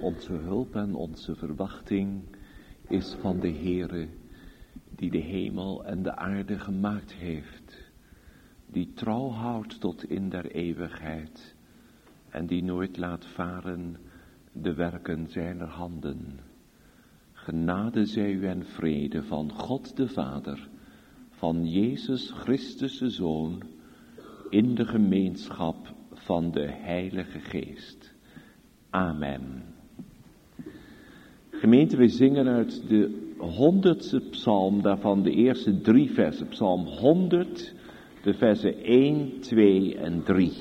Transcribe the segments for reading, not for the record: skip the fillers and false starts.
Onze hulp en onze verwachting is van de Heere, die de hemel en de aarde gemaakt heeft, die trouw houdt tot in der eeuwigheid en die nooit laat varen de werken zijner handen. Genade zij u en vrede van God de Vader, van Jezus Christus de Zoon, in de gemeenschap van de Heilige Geest. Amen. Gemeente, we zingen uit de 100ste psalm, daarvan de eerste 3 versen. Psalm 100, de versen 1, 2 en 3.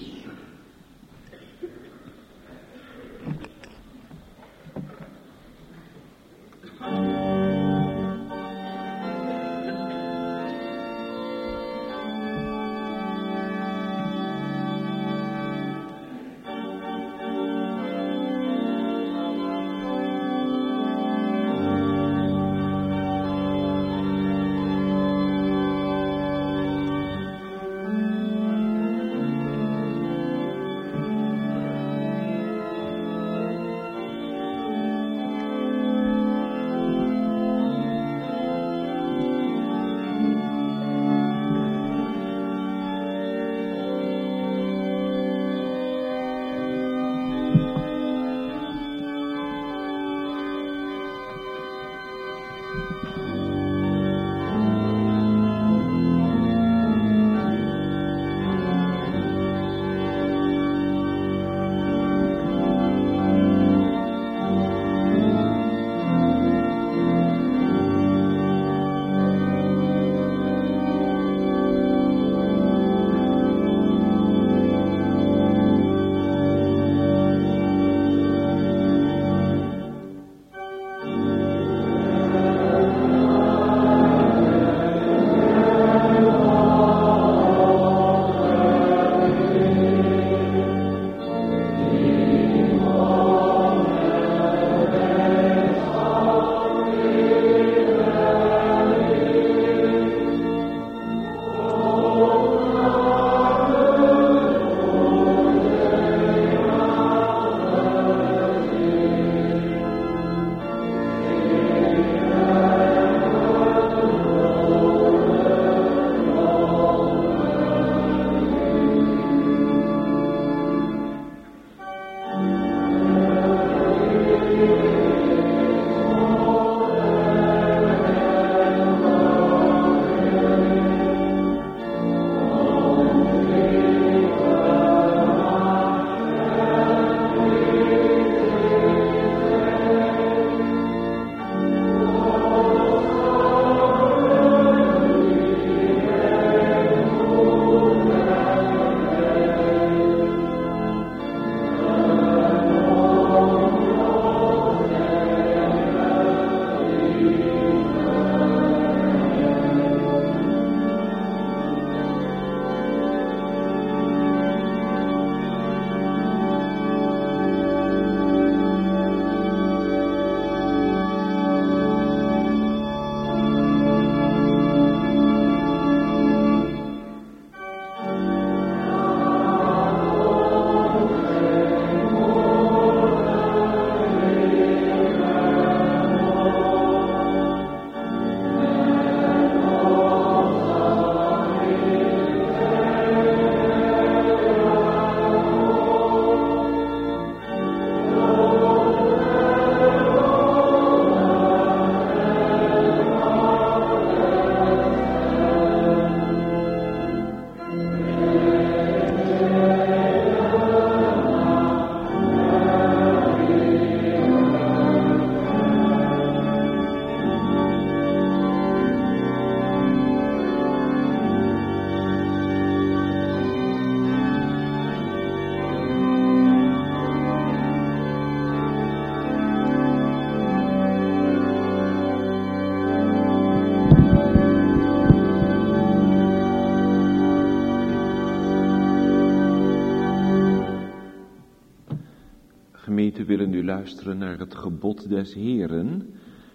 Gemeente, willen u luisteren naar het gebod des Heeren.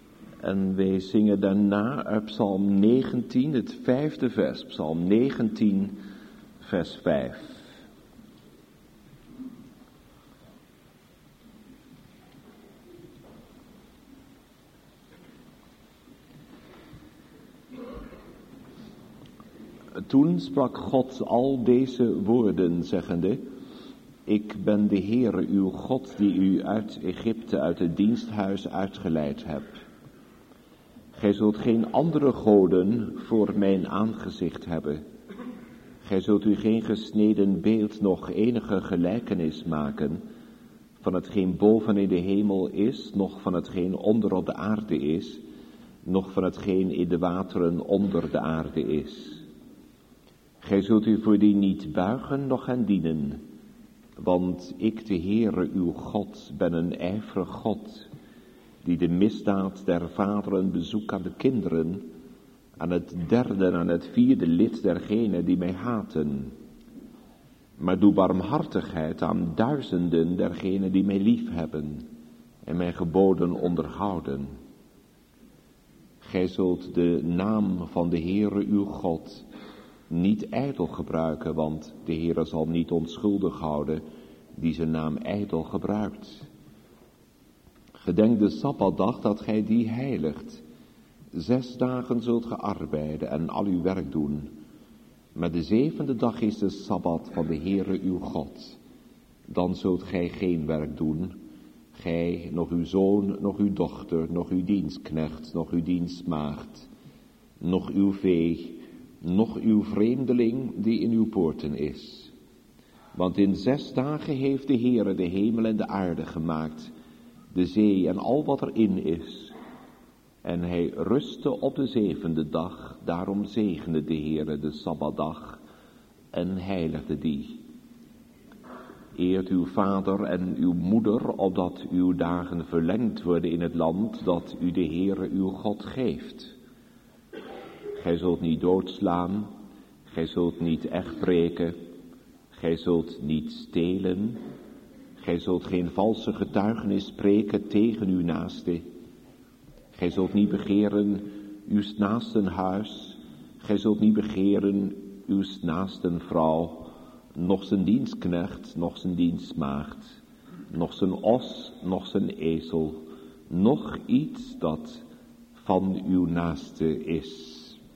En wij zingen daarna uit Psalm 19, het 5e vers. Psalm 19, vers 5. Toen sprak God al deze woorden, zeggende: Ik ben de Heere uw God, die u uit Egypte, uit het diensthuis uitgeleid heb. Gij zult geen andere goden voor mijn aangezicht hebben. Gij zult u geen gesneden beeld, nog enige gelijkenis maken van hetgeen boven in de hemel is, noch van hetgeen onder op de aarde is, noch van hetgeen in de wateren onder de aarde is. Gij zult u voor die niet buigen, noch hen dienen, want ik, de Heere uw God, ben een ijverig God, die de misdaad der vaderen bezoekt aan de kinderen, aan het derde en aan het vierde lid dergenen die mij haten. Maar doe barmhartigheid aan duizenden dergenen die mij liefhebben en mijn geboden onderhouden. Gij zult de naam van de Heere uw God niet ijdel gebruiken, want de Heere zal niet onschuldig houden die zijn naam ijdel gebruikt. Gedenk de Sabbatdag dat gij die heiligt. 6 dagen zult ge arbeiden en al uw werk doen. Maar de 7e dag is de Sabbat van de Heere uw God. Dan zult gij geen werk doen, gij, nog uw zoon, nog uw dochter, nog uw dienstknecht, nog uw dienstmaagd, nog uw vee, nog uw vreemdeling die in uw poorten is. Want in 6 dagen heeft de Heere de hemel en de aarde gemaakt, de zee en al wat erin is. En hij rustte op de 7e dag, daarom zegende de Heere de Sabbatdag en heiligde die. Eert uw vader en uw moeder, opdat uw dagen verlengd worden in het land dat u de Heere uw God geeft. Gij zult niet doodslaan, gij zult niet echtbreken, gij zult niet stelen, gij zult geen valse getuigenis spreken tegen uw naaste. Gij zult niet begeren uw naasten huis, gij zult niet begeren uw naasten vrouw, noch zijn dienstknecht, noch zijn dienstmaagd, noch zijn os, noch zijn ezel, noch iets dat van uw naaste is.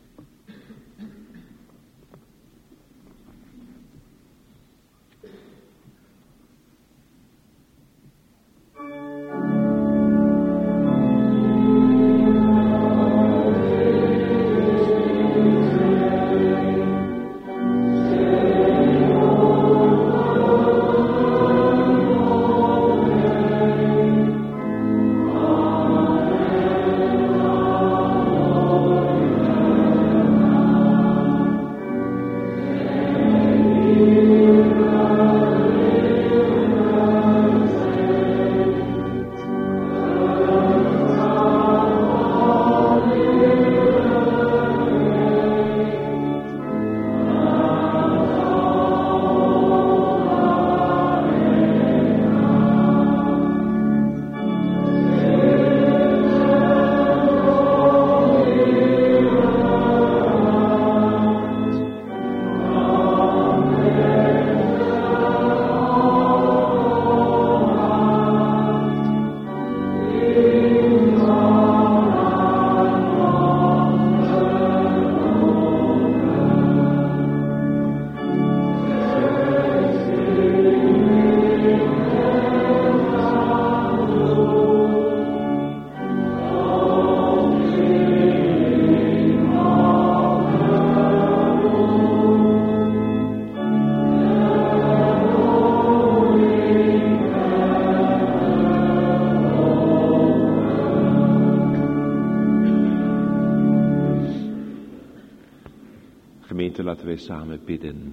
Laten wij samen bidden.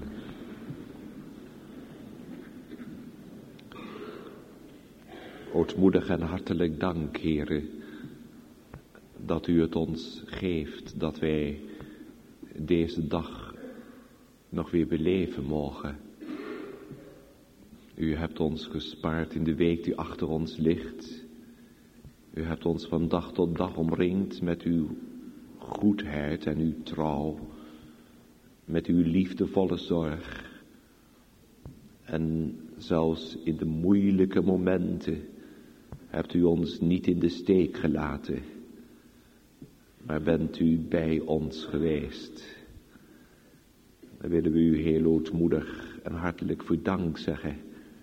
Ootmoedig en hartelijk dank, Heere, dat u het ons geeft, dat wij deze dag nog weer beleven mogen. U hebt ons gespaard in de week die achter ons ligt. U hebt ons van dag tot dag omringd met uw goedheid en uw trouw, met uw liefdevolle zorg. En zelfs in de moeilijke momenten hebt u ons niet in de steek gelaten, maar bent u bij ons geweest. Dan willen we u heel ootmoedig en hartelijk voor dank zeggen.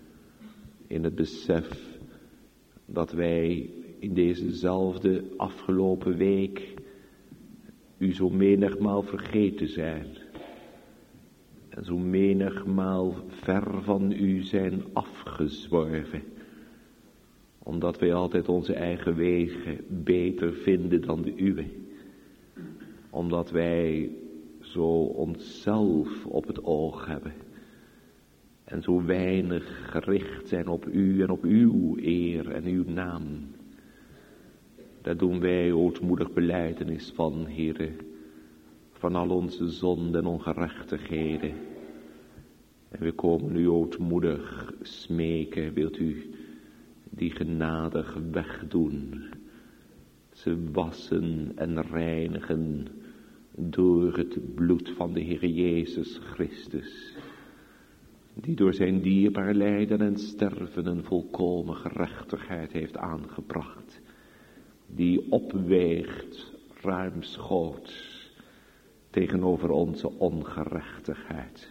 In het besef dat wij in dezezelfde afgelopen week u zo menigmaal vergeten zijn. En zo menigmaal ver van u zijn afgezworven. Omdat wij altijd onze eigen wegen beter vinden dan de uwe. Omdat wij zo onszelf op het oog hebben. En zo weinig gericht zijn op u en op uw eer en uw naam. Daar doen wij ootmoedig belijdenis van, Heere. Van al onze zonden en ongerechtigheden. En we komen nu ootmoedig smeken, wilt u die genadig wegdoen. Ze wassen en reinigen door het bloed van de Heer Jezus Christus. Die door zijn dierbaar lijden en sterven een volkomen gerechtigheid heeft aangebracht. Die opweegt ruimschoots tegenover onze ongerechtigheid.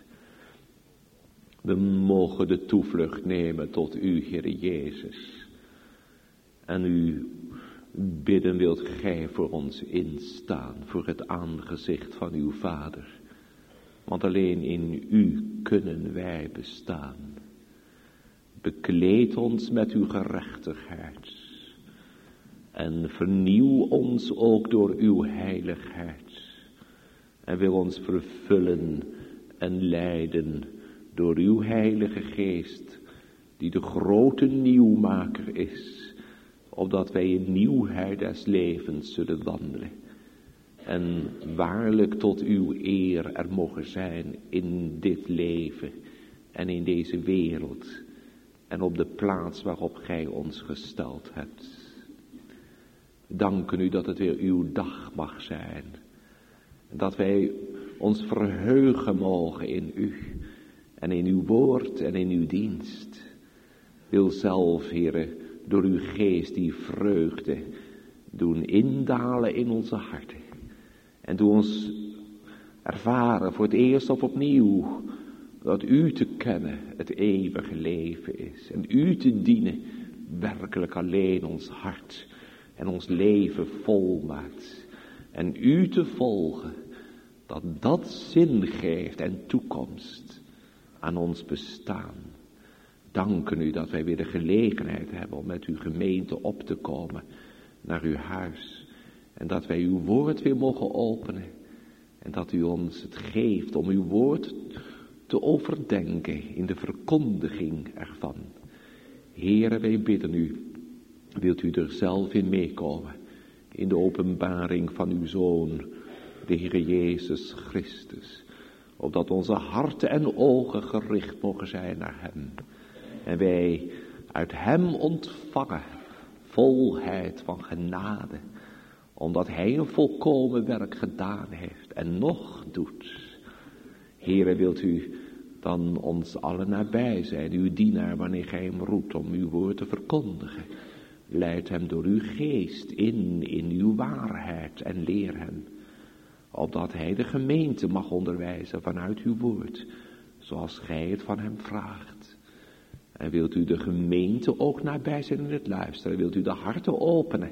We mogen de toevlucht nemen tot u, Heer Jezus. En u bidden wilt gij voor ons instaan, voor het aangezicht van uw Vader. Want alleen in u kunnen wij bestaan. Bekleed ons met uw gerechtigheid. En vernieuw ons ook door uw heiligheid. En wil ons vervullen en leiden door uw heilige geest, die de grote nieuwmaker is, opdat wij in nieuwheid des levens zullen wandelen. En waarlijk tot uw eer er mogen zijn in dit leven en in deze wereld en op de plaats waarop gij ons gesteld hebt. Danken u dat het weer uw dag mag zijn. Dat wij ons verheugen mogen in u en in uw woord en in uw dienst. Wil zelf, Heere, door uw geest die vreugde doen indalen in onze harten. En doe ons ervaren voor het eerst of opnieuw dat u te kennen het eeuwige leven is. En u te dienen werkelijk alleen ons hart en ons leven vol maakt. En u te volgen, dat zin geeft en toekomst aan ons bestaan. Danken u dat wij weer de gelegenheid hebben om met uw gemeente op te komen naar uw huis. En dat wij uw woord weer mogen openen. En dat u ons het geeft om uw woord te overdenken in de verkondiging ervan. Heere, wij bidden u, wilt u er zelf in meekomen. In de openbaring van uw Zoon, de Heer Jezus Christus. Opdat onze harten en ogen gericht mogen zijn naar hem. En wij uit hem ontvangen volheid van genade. Omdat hij een volkomen werk gedaan heeft en nog doet. Heere, wilt u dan ons allen nabij zijn, uw dienaar, wanneer gij hem roept om uw woord te verkondigen. Leid hem door uw geest in uw waarheid en leer hem. Opdat hij de gemeente mag onderwijzen vanuit uw woord, zoals gij het van hem vraagt. En wilt u de gemeente ook nabij zijn in het luisteren, wilt u de harten openen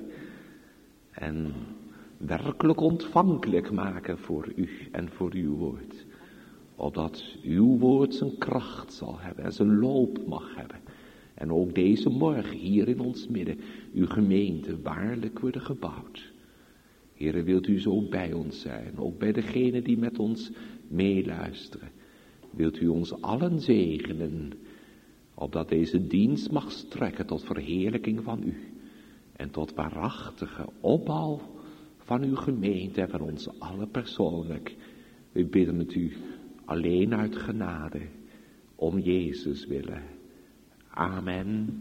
en werkelijk ontvankelijk maken voor u en voor uw woord. Opdat uw woord zijn kracht zal hebben en zijn loop mag hebben. En ook deze morgen hier in ons midden uw gemeente waarlijk worden gebouwd. Heere, wilt u zo bij ons zijn, ook bij degenen die met ons meeluisteren. Wilt u ons allen zegenen, opdat deze dienst mag strekken tot verheerlijking van u. En tot waarachtige opbouw van uw gemeente en van ons allen persoonlijk. We bidden het u alleen uit genade, om Jezus willen. Amen.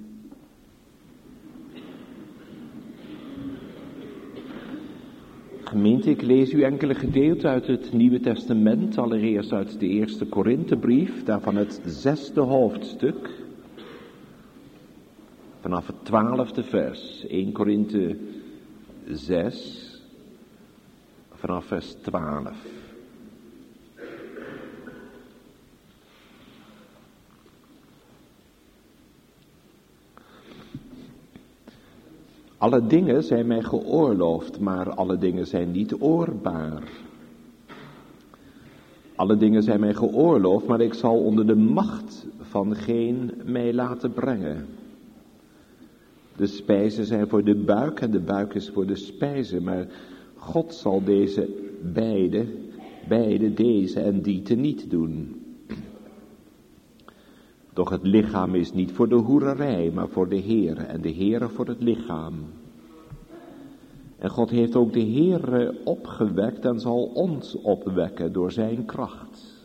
Gemeente, ik lees u enkele gedeelten uit het Nieuwe Testament, allereerst uit de eerste Korinthebrief, daarvan het 6e hoofdstuk, vanaf het 12e vers, 1 Korinthe 6, vanaf vers 12. Alle dingen zijn mij geoorloofd, maar alle dingen zijn niet oorbaar. Alle dingen zijn mij geoorloofd, maar ik zal onder de macht van geen mij laten brengen. De spijzen zijn voor de buik en de buik is voor de spijzen, maar God zal deze beide deze en die teniet doen. Doch het lichaam is niet voor de hoererij, maar voor de Heere en de Heere voor het lichaam. En God heeft ook de Heere opgewekt en zal ons opwekken door zijn kracht.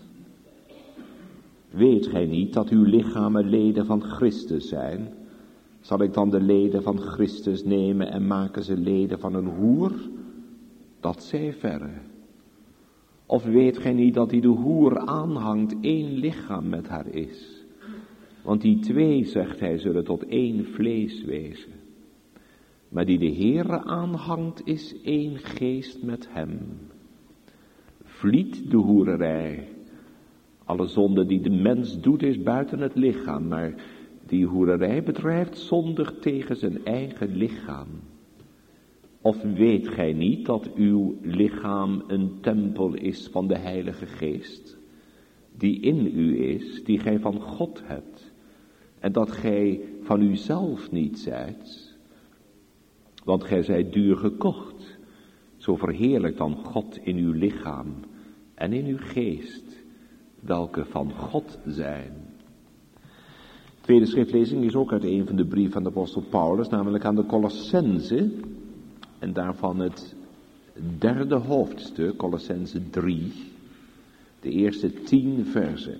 Weet gij niet dat uw lichamen leden van Christus zijn? Zal ik dan de leden van Christus nemen en maken ze leden van een hoer? Dat zij verre. Of weet gij niet dat die de hoer aanhangt één lichaam met haar is? Want die twee, zegt hij, zullen tot één vlees wezen. Maar die de Heere aanhangt is één geest met hem. Vliet de hoererij. Alle zonde die de mens doet is buiten het lichaam, maar die hoererij bedrijft zondig tegen zijn eigen lichaam. Of weet gij niet dat uw lichaam een tempel is van de Heilige Geest, die in u is, die gij van God hebt, en dat gij van uzelf niet zijt? Want gij zijt duur gekocht, zo verheerlijk dan God in uw lichaam en in uw geest, welke van God zijn. De tweede schriftlezing is ook uit een van de brieven van de apostel Paulus, namelijk aan de Colossenzen, en daarvan het 3e hoofdstuk, Colossenzen 3, de eerste 10 versen.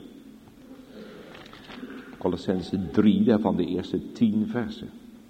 Colossenzen 3, daarvan de eerste 10 versen.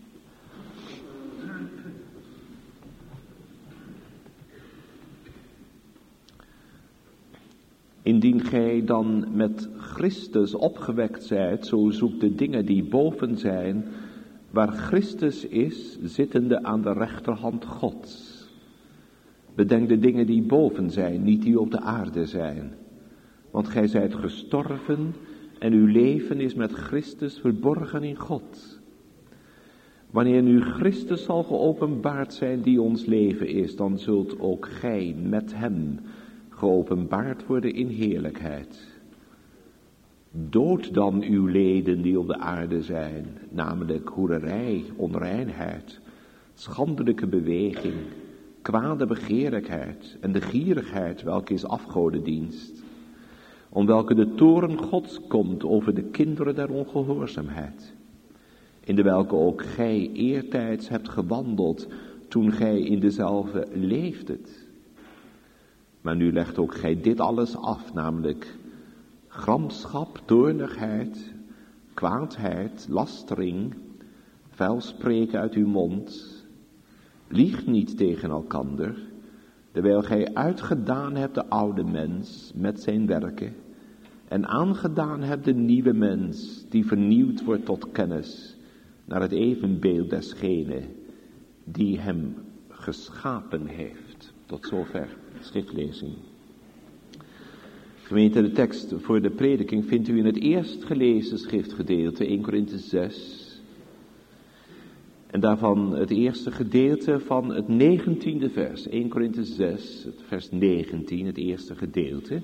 Indien gij dan met Christus opgewekt zijt, zo zoekt de dingen die boven zijn, waar Christus is, zittende aan de rechterhand Gods. Bedenk de dingen die boven zijn, niet die op de aarde zijn. Want gij zijt gestorven en uw leven is met Christus verborgen in God. Wanneer nu Christus zal geopenbaard zijn die ons leven is, dan zult ook gij met hem geopenbaard worden in heerlijkheid. Dood dan uw leden die op de aarde zijn, namelijk hoererij, onreinheid, schandelijke beweging, kwade begeerlijkheid en de gierigheid, welke is afgodendienst, om welke de toorn Gods komt over de kinderen der ongehoorzaamheid, in de welke ook gij eertijds hebt gewandeld, toen gij in dezelfde leefdet. Maar nu legt ook gij dit alles af, namelijk gramschap, toornigheid, kwaadheid, lastering, vuil spreken uit uw mond. Lieg niet tegen elkander, terwijl gij uitgedaan hebt de oude mens met zijn werken, en aangedaan hebt de nieuwe mens, die vernieuwd wordt tot kennis, naar het evenbeeld desgene die hem geschapen heeft. Tot zover schriftlezing. Gemeente, de tekst voor de prediking vindt u in het eerst gelezen schriftgedeelte, 1 Korinthe 6. En daarvan het eerste gedeelte van het 19e vers, 1 Korinthe 6, het vers 19, het eerste gedeelte.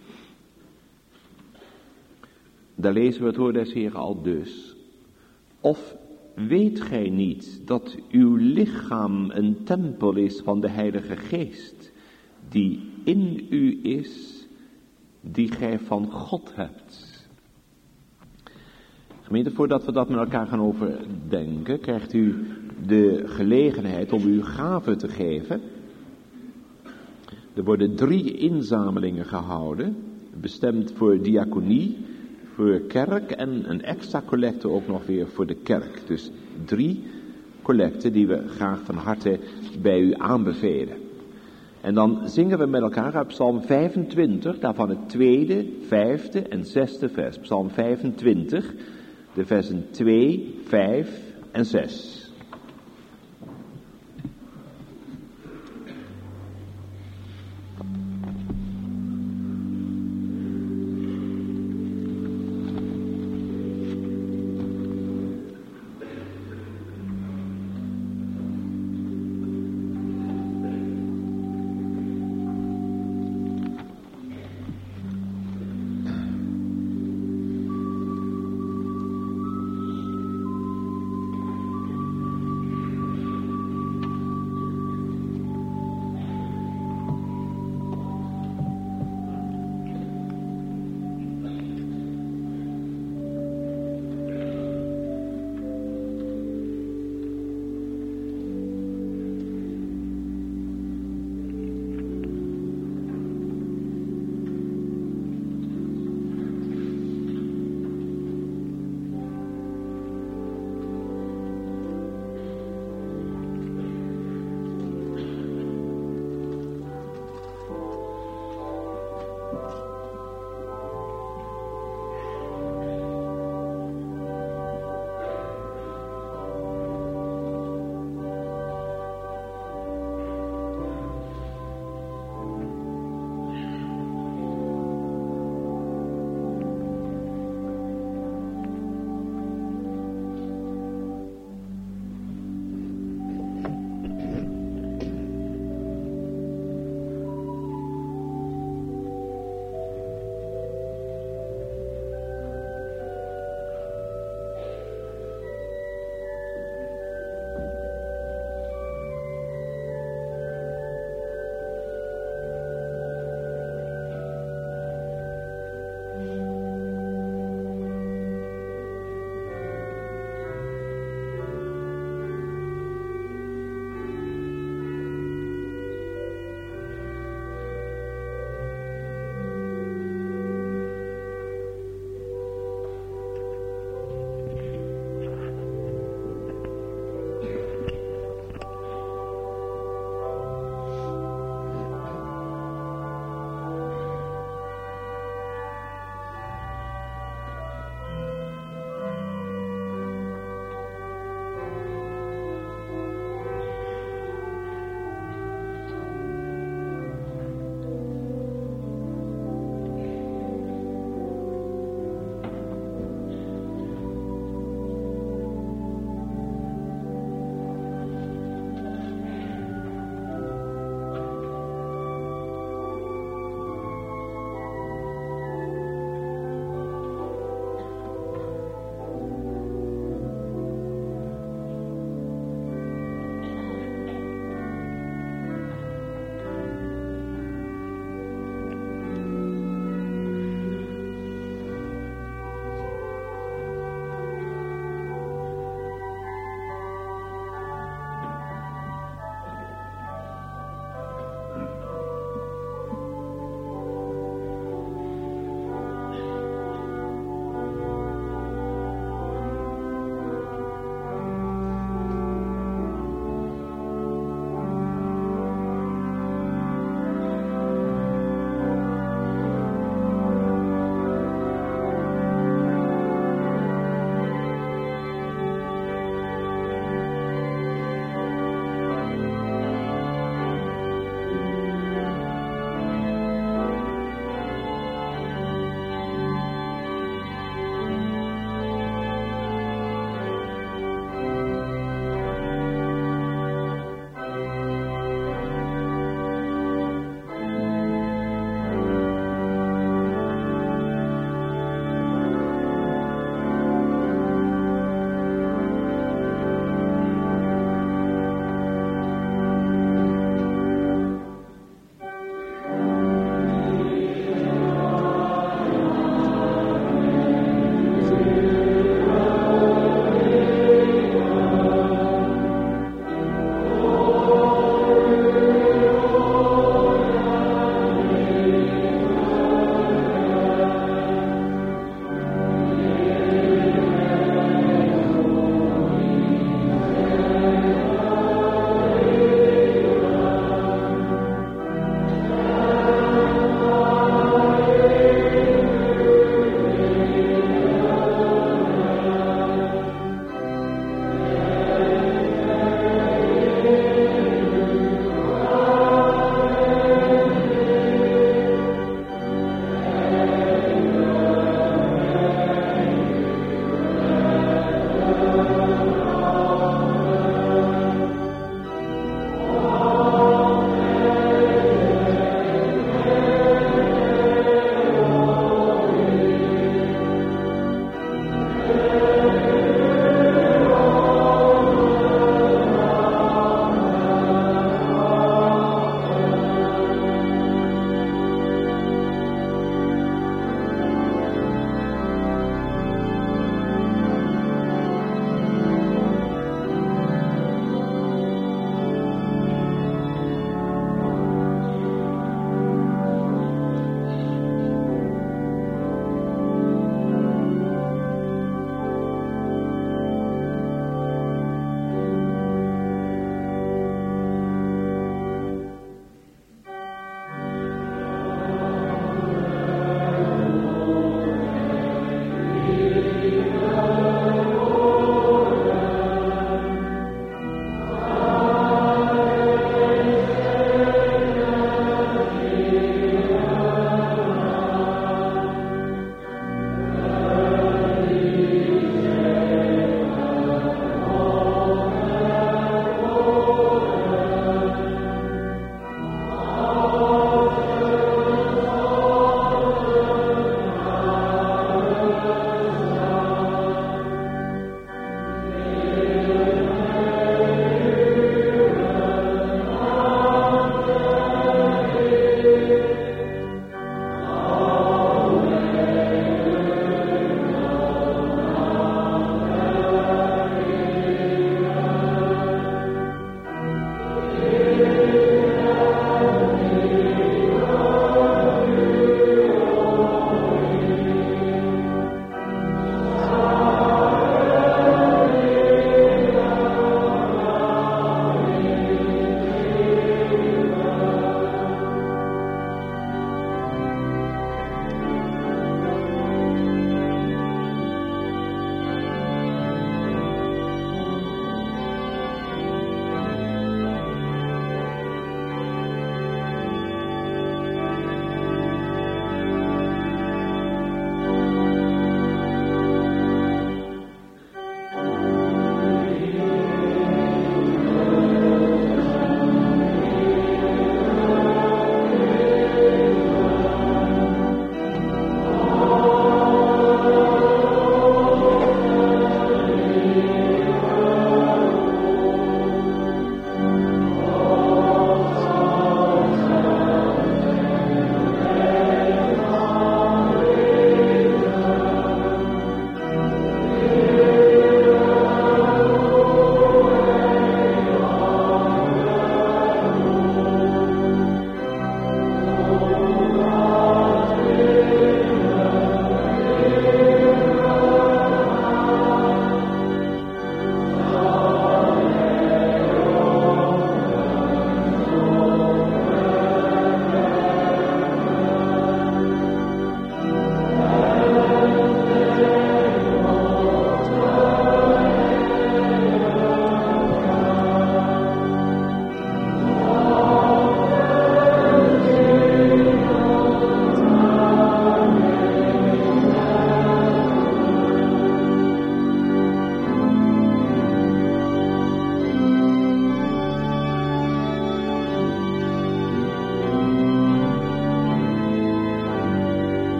Daar lezen we het woord des Heeren al dus. Of weet gij niet dat uw lichaam een tempel is van de Heilige Geest, die in u is, die gij van God hebt? Gemeente, voordat we dat met elkaar gaan overdenken, krijgt u de gelegenheid om uw gave te geven. Er worden 3 inzamelingen gehouden, bestemd voor diaconie, voor kerk en een extra collecte ook nog weer voor de kerk. Dus 3 collecten die we graag van harte bij u aanbevelen. En dan zingen we met elkaar uit Psalm 25, daarvan het 2e, 5e en 6e vers. Psalm 25, de versen 2, 5 en 6.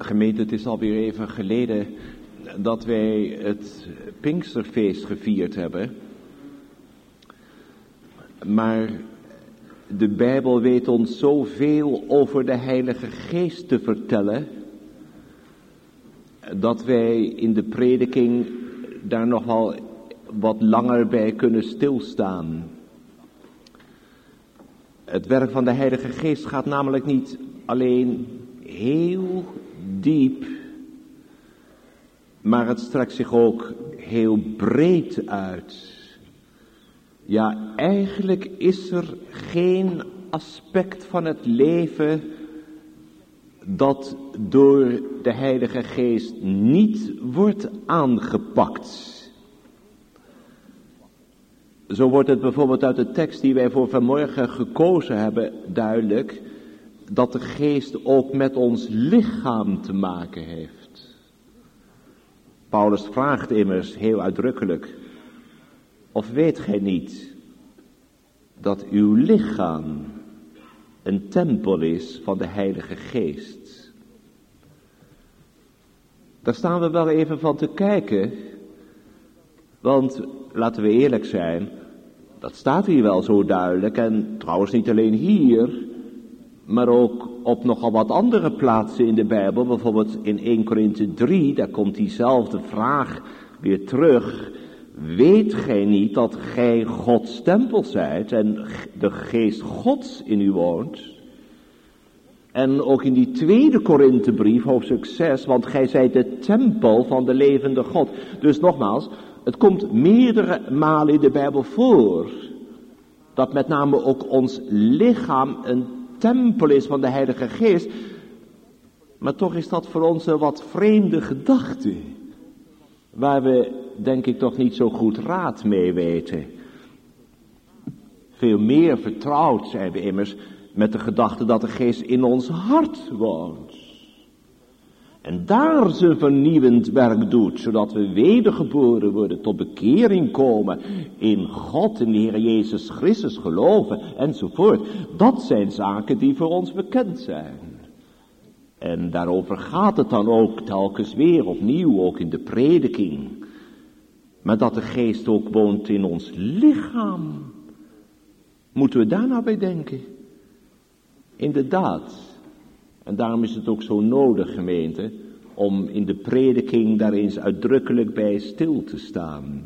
Gemeente, het is alweer even geleden dat wij het Pinksterfeest gevierd hebben. Maar de Bijbel weet ons zoveel over de Heilige Geest te vertellen, dat wij in de prediking daar nog wel wat langer bij kunnen stilstaan. Het werk van de Heilige Geest gaat namelijk niet alleen heel diep, maar het strekt zich ook heel breed uit. Ja, eigenlijk is er geen aspect van het leven dat door de Heilige Geest niet wordt aangepakt. Zo wordt het bijvoorbeeld uit de tekst die wij voor vanmorgen gekozen hebben duidelijk, dat de Geest ook met ons lichaam te maken heeft. Paulus vraagt immers heel uitdrukkelijk: of weet gij niet dat uw lichaam een tempel is van de Heilige Geest? Daar staan we wel even van te kijken, want laten we eerlijk zijn, dat staat hier wel zo duidelijk, en trouwens niet alleen hier, maar ook op nogal wat andere plaatsen in de Bijbel, bijvoorbeeld in 1 Korinthe 3, daar komt diezelfde vraag weer terug. Weet gij niet dat gij Gods tempel zijt en de Geest Gods in u woont? En ook in die 2 Korinthebrief, hoofdstuk 6, want gij zijt de tempel van de levende God. Dus nogmaals, het komt meerdere malen in de Bijbel voor, dat met name ook ons lichaam een tempel is van de Heilige Geest. Maar toch is dat voor ons een wat vreemde gedachte, waar we denk ik toch niet zo goed raad mee weten. Veel meer vertrouwd zijn we immers met de gedachte dat de Geest in ons hart woont. En daar zijn vernieuwend werk doet, zodat we wedergeboren worden, tot bekering komen, in God, in de Heer Jezus Christus geloven, enzovoort. Dat zijn zaken die voor ons bekend zijn. En daarover gaat het dan ook telkens weer opnieuw, ook in de prediking. Maar dat de Geest ook woont in ons lichaam. Moeten we daar nou bij denken? Inderdaad. En daarom is het ook zo nodig, gemeente, om in de prediking daar eens uitdrukkelijk bij stil te staan.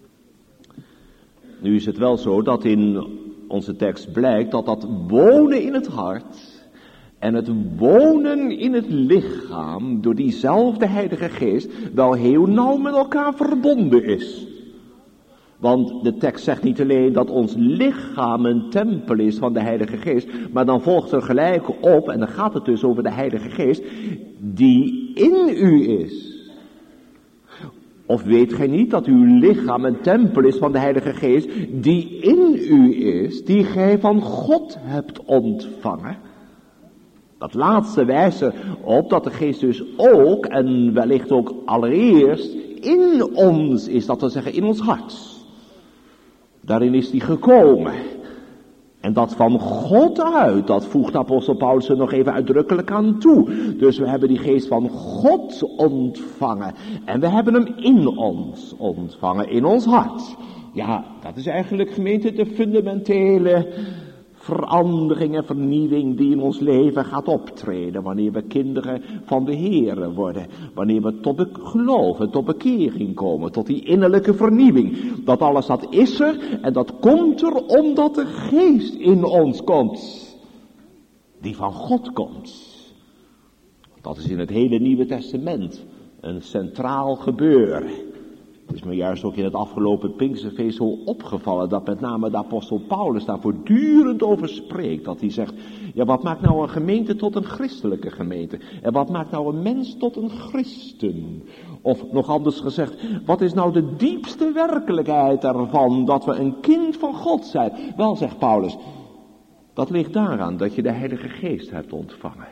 Nu is het wel zo dat in onze tekst blijkt dat wonen in het hart en het wonen in het lichaam door diezelfde Heilige Geest wel heel nauw met elkaar verbonden is. Want de tekst zegt niet alleen dat ons lichaam een tempel is van de Heilige Geest, maar dan volgt er gelijk op, en dan gaat het dus over de Heilige Geest, die in u is. Of weet gij niet dat uw lichaam een tempel is van de Heilige Geest, die in u is, die gij van God hebt ontvangen? Dat laatste wijst erop dat de Geest dus ook, en wellicht ook allereerst, in ons is, dat wil zeggen in ons hart. Daarin is die gekomen. En dat van God uit, dat voegt apostel Paulus er nog even uitdrukkelijk aan toe. Dus we hebben die Geest van God ontvangen. En we hebben hem in ons ontvangen, in ons hart. Ja, dat is eigenlijk, gemeente, de fundamentele verandering en vernieuwing die in ons leven gaat optreden. Wanneer we kinderen van de Heere worden. Wanneer we tot geloven, tot bekering komen. Tot die innerlijke vernieuwing. Dat alles, dat is er. En dat komt er omdat de Geest in ons komt. Die van God komt. Dat is in het hele Nieuwe Testament een centraal gebeuren. Het is me juist ook in het afgelopen Pinksterfeest zo opgevallen dat met name de apostel Paulus daar voortdurend over spreekt. Dat hij zegt, ja, wat maakt nou een gemeente tot een christelijke gemeente? En wat maakt nou een mens tot een christen? Of nog anders gezegd, wat is nou de diepste werkelijkheid ervan dat we een kind van God zijn? Wel, zegt Paulus, dat ligt daaraan dat je de Heilige Geest hebt ontvangen.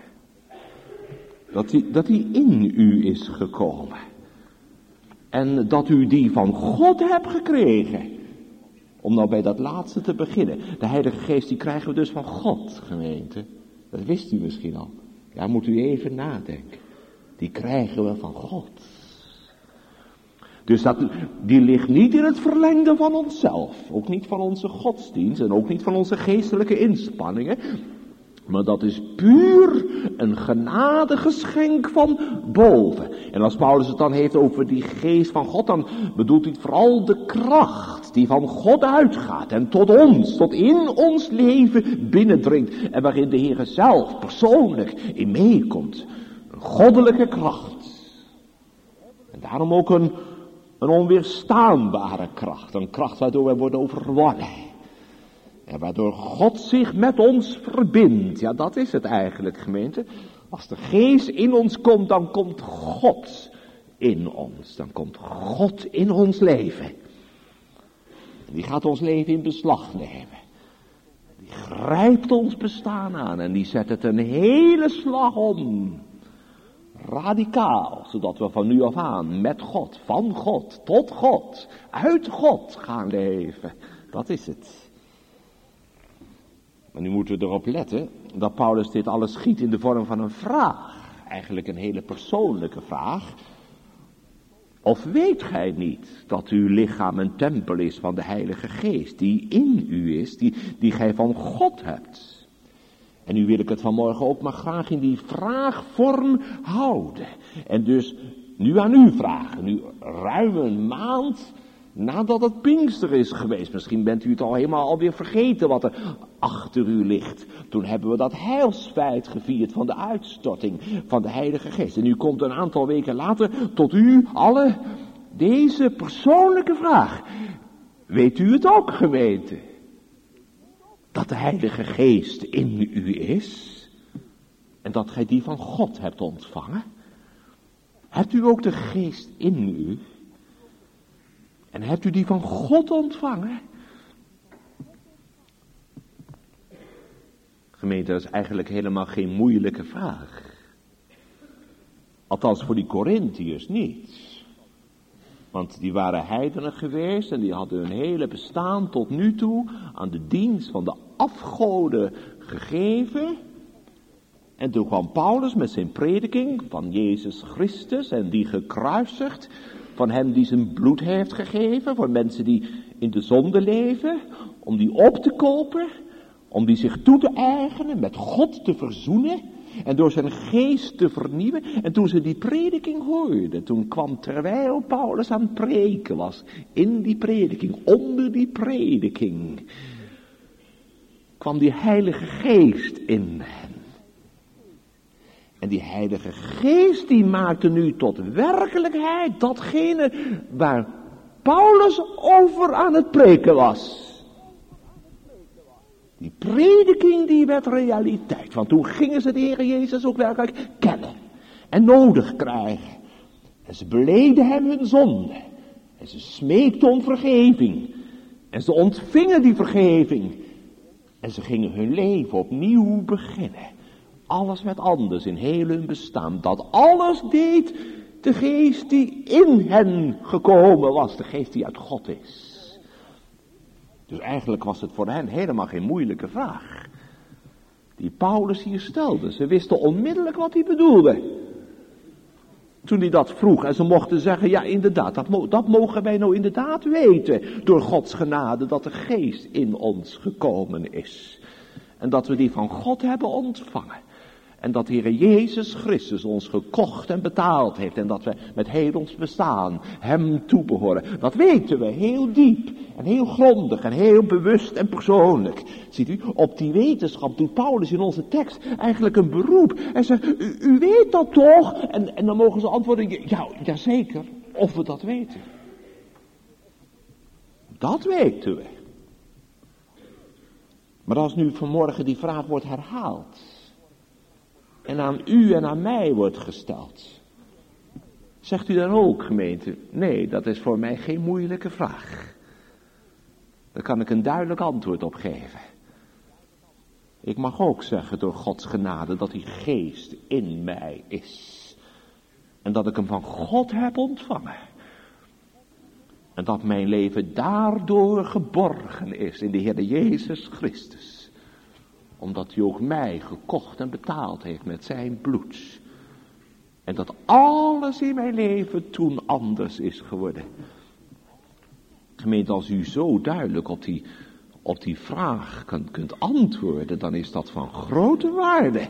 Dat die in u is gekomen. En dat u die van God hebt gekregen. Om nou bij dat laatste te beginnen. De Heilige Geest die krijgen we dus van God, gemeente. Dat wist u misschien al. Ja, moet u even nadenken. die krijgen we van God. Dus die ligt niet in het verlengde van onszelf. Ook niet van onze godsdienst en ook niet van onze geestelijke inspanningen. Maar dat is puur een genadegeschenk van boven. En als Paulus het dan heeft over die geest van God, dan bedoelt hij vooral de kracht die van God uitgaat en tot ons, tot in ons leven binnendringt. En waarin de Heer zelf persoonlijk in meekomt. Een goddelijke kracht. En daarom ook een onweerstaanbare kracht. Een kracht waardoor wij worden overwonnen. En waardoor God zich met ons verbindt. Ja, dat is het eigenlijk, gemeente. Als de geest in ons komt, dan komt God in ons. Dan komt God in ons leven. En die gaat ons leven in beslag nemen. Die grijpt ons bestaan aan en die zet het een hele slag om. Radicaal, zodat we van nu af aan met God, van God, tot God, uit God gaan leven. Dat is het. Maar nu moeten we erop letten dat Paulus dit alles schiet in de vorm van een vraag. Eigenlijk een hele persoonlijke vraag. Of weet gij niet dat uw lichaam een tempel is van de Heilige Geest die in u is, die gij van God hebt? En nu wil ik het vanmorgen ook maar graag in die vraagvorm houden. En dus nu aan u vragen, nu ruim een maand nadat het Pinkster is geweest. Misschien bent u het al helemaal alweer vergeten wat er achter u ligt. Toen hebben we dat heilsfeit gevierd van de uitstorting van de Heilige Geest. En nu komt een aantal weken later tot u alle deze persoonlijke vraag. Weet u het ook, gemeente? Dat de Heilige Geest in u is. En dat gij die van God hebt ontvangen. Hebt u ook de Geest in u? En hebt u die van God ontvangen? Gemeente, dat is eigenlijk helemaal geen moeilijke vraag. Althans voor die Korintiërs niet. Want die waren heidenen geweest en die hadden hun hele bestaan tot nu toe aan de dienst van de afgoden gegeven. En toen kwam Paulus met zijn prediking van Jezus Christus en die gekruisigd. Van hem die zijn bloed heeft gegeven, voor mensen die in de zonde leven, om die op te kopen, om die zich toe te eigenen, met God te verzoenen en door zijn geest te vernieuwen. En toen ze die prediking hoorden, toen kwam terwijl Paulus aan het preken was, in die prediking, onder die prediking, kwam die Heilige Geest in hen. En die Heilige Geest die maakte nu tot werkelijkheid datgene waar Paulus over aan het preken was. Die prediking die werd realiteit. Want toen gingen ze de Heer Jezus ook werkelijk kennen en nodig krijgen. En ze beleden hem hun zonde. En ze smeekten om vergeving. En ze ontvingen die vergeving. En ze gingen hun leven opnieuw beginnen. Alles werd anders in heel hun bestaan. Dat alles deed de geest die in hen gekomen was. De geest die uit God is. Dus eigenlijk was het voor hen helemaal geen moeilijke vraag. Die Paulus hier stelde. Ze wisten onmiddellijk wat hij bedoelde. Toen hij dat vroeg en ze mochten zeggen, ja inderdaad, dat mogen wij nou inderdaad weten. Door Gods genade dat de geest in ons gekomen is. En dat we die van God hebben ontvangen. En dat de Heer Jezus Christus ons gekocht en betaald heeft. En dat we met heel ons bestaan hem toebehoren. Dat weten we heel diep en heel grondig en heel bewust en persoonlijk. Ziet u, op die wetenschap doet Paulus in onze tekst eigenlijk een beroep. Hij zegt, u weet dat toch? En dan mogen ze antwoorden, ja zeker, of we dat weten. Dat weten we. Maar als nu vanmorgen die vraag wordt herhaald. En aan u en aan mij wordt gesteld. Zegt u dan ook, gemeente? Nee, dat is voor mij geen moeilijke vraag. Daar kan ik een duidelijk antwoord op geven. Ik mag ook zeggen door Gods genade dat die geest in mij is. En dat ik hem van God heb ontvangen. En dat mijn leven daardoor geborgen is in de Heer Jezus Christus. Omdat hij ook mij gekocht en betaald heeft met zijn bloed. En dat alles in mijn leven toen anders is geworden. Gemeente, als u zo duidelijk op die vraag kunt antwoorden, dan is dat van grote waarde.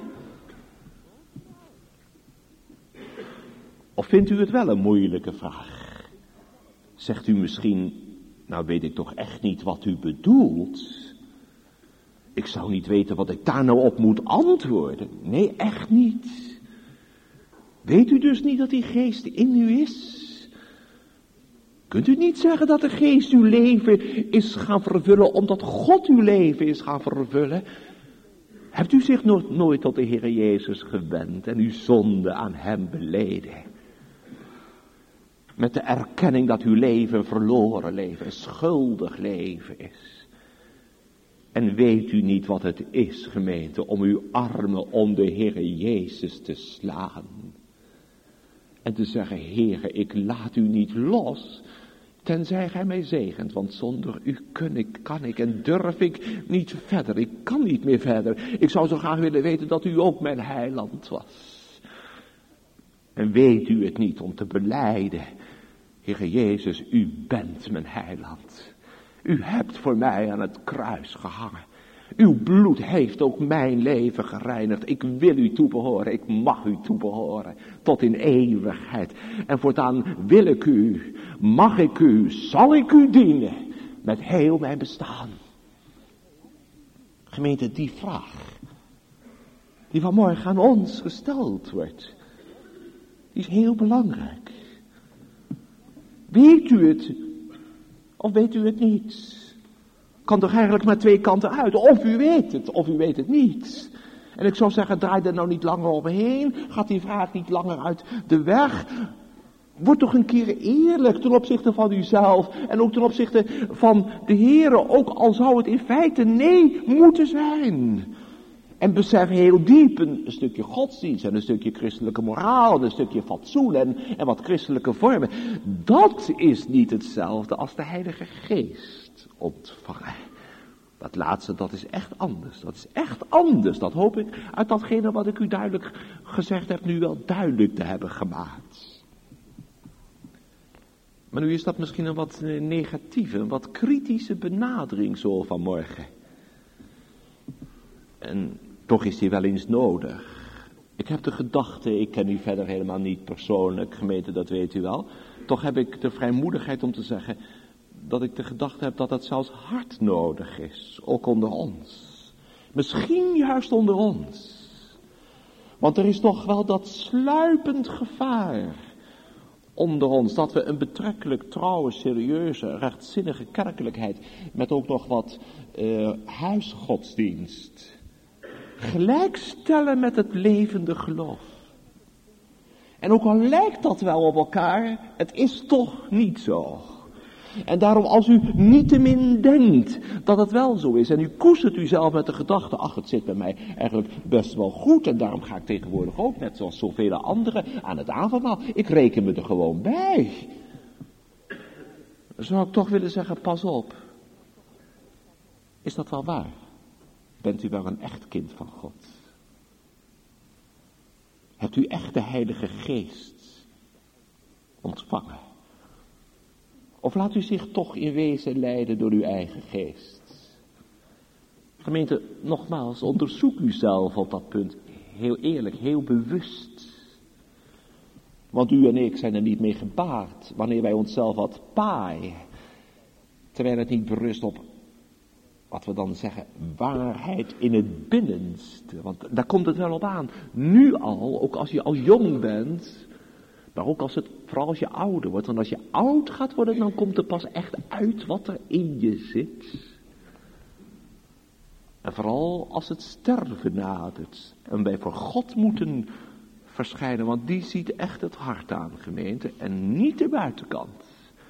Of vindt u het wel een moeilijke vraag? Zegt u misschien, nou weet ik toch echt niet wat u bedoelt. Ik zou niet weten wat ik daar nou op moet antwoorden. Nee, echt niet. Weet u dus niet dat die geest in u is? Kunt u niet zeggen dat de geest uw leven is gaan vervullen omdat God uw leven is gaan vervullen? Hebt u zich nooit tot de Heer Jezus gewend en uw zonde aan hem beleden? Met de erkenning dat uw leven verloren leven, een schuldig leven is. En weet u niet wat het is, gemeente, om uw armen om de Heer Jezus te slaan. En te zeggen, Heere, ik laat u niet los, tenzij gij mij zegent, want zonder u kan ik en durf ik niet verder. Ik kan niet meer verder. Ik zou zo graag willen weten dat u ook mijn heiland was. En weet u het niet om te belijden, Heere Jezus, u bent mijn heiland. U hebt voor mij aan het kruis gehangen. Uw bloed heeft ook mijn leven gereinigd. Ik wil u toebehoren, ik mag u toebehoren, tot in eeuwigheid. En voortaan wil ik u, mag ik u, zal ik u dienen, met heel mijn bestaan. Gemeente, die vraag, die vanmorgen aan ons gesteld wordt, die is heel belangrijk. Weet u het, of weet u het niet? Kan toch eigenlijk maar twee kanten uit. Of u weet het, of u weet het niet. En ik zou zeggen, draai er nou niet langer omheen. Gaat die vraag niet langer uit de weg. Word toch een keer eerlijk ten opzichte van uzelf. En ook ten opzichte van de Heere. Ook al zou het in feite nee moeten zijn. En besef heel diep een stukje godsdienst en een stukje christelijke moraal en een stukje fatsoen en wat christelijke vormen. Dat is niet hetzelfde als de Heilige Geest ontvangen. Dat laatste, dat is echt anders. Dat is echt anders. Dat hoop ik uit datgene wat ik u duidelijk gezegd heb nu wel duidelijk te hebben gemaakt. Maar nu is dat misschien een wat negatieve, een wat kritische benadering zo vanmorgen. En toch is die wel eens nodig. Ik heb de gedachte, ik ken u verder helemaal niet persoonlijk, gemeente, dat weet u wel. Toch heb ik de vrijmoedigheid om te zeggen dat ik de gedachte heb dat het zelfs hard nodig is. Ook onder ons. Misschien juist onder ons. Want er is toch wel dat sluipend gevaar onder ons. Dat we een betrekkelijk trouwe, serieuze, rechtzinnige kerkelijkheid met ook nog wat huisgodsdienst gelijkstellen met het levende geloof. En ook al lijkt dat wel op elkaar, het is toch niet zo. En daarom als u niettemin denkt dat het wel zo is en u koestert u zelf met de gedachte, ach, het zit bij mij eigenlijk best wel goed en daarom ga ik tegenwoordig ook, net zoals zoveel anderen, aan het avondmaal. Ik reken me er gewoon bij. Dan zou ik toch willen zeggen, pas op. Is dat wel waar? Bent u wel een echt kind van God? Hebt u echt de Heilige Geest ontvangen? Of laat u zich toch in wezen leiden door uw eigen geest? Gemeente, nogmaals, onderzoek uzelf op dat punt. Heel eerlijk, heel bewust. Want u en ik zijn er niet mee gebaard wanneer wij onszelf wat paaien. Terwijl het niet berust op, wat we dan zeggen, waarheid in het binnenste. Want daar komt het wel op aan. Nu al, ook als je al jong bent, maar ook vooral als je ouder wordt. Want als je oud gaat worden, dan komt er pas echt uit wat er in je zit. En vooral als het sterven nadert. En wij voor God moeten verschijnen. Want die ziet echt het hart aan, gemeente. En niet de buitenkant.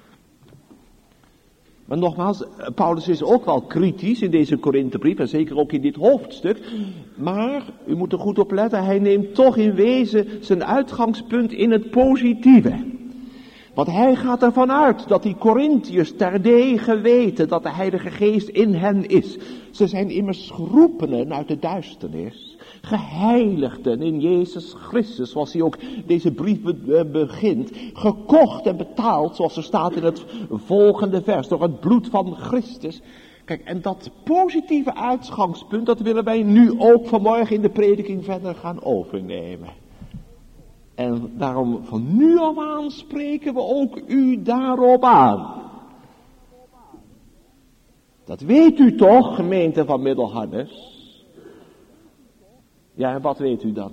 Maar nogmaals, Paulus is ook wel kritisch in deze Korinthebrief. En zeker ook in dit hoofdstuk. Maar, u moet er goed op letten. Hij neemt toch in wezen zijn uitgangspunt in het positieve. Want hij gaat ervan uit dat die Korinthiërs terdege weten dat de Heilige Geest in hen is. Ze zijn immers geroepenen uit de duisternis. Geheiligden in Jezus Christus, zoals hij ook deze brief begint. Gekocht en betaald, zoals er staat in het volgende vers, door het bloed van Christus. Kijk, en dat positieve uitgangspunt, dat willen wij nu ook vanmorgen in de prediking verder gaan overnemen. En daarom van nu af aan spreken we ook u daarop aan. Dat weet u toch, gemeente van Middelharnis? Ja, en wat weet u dan?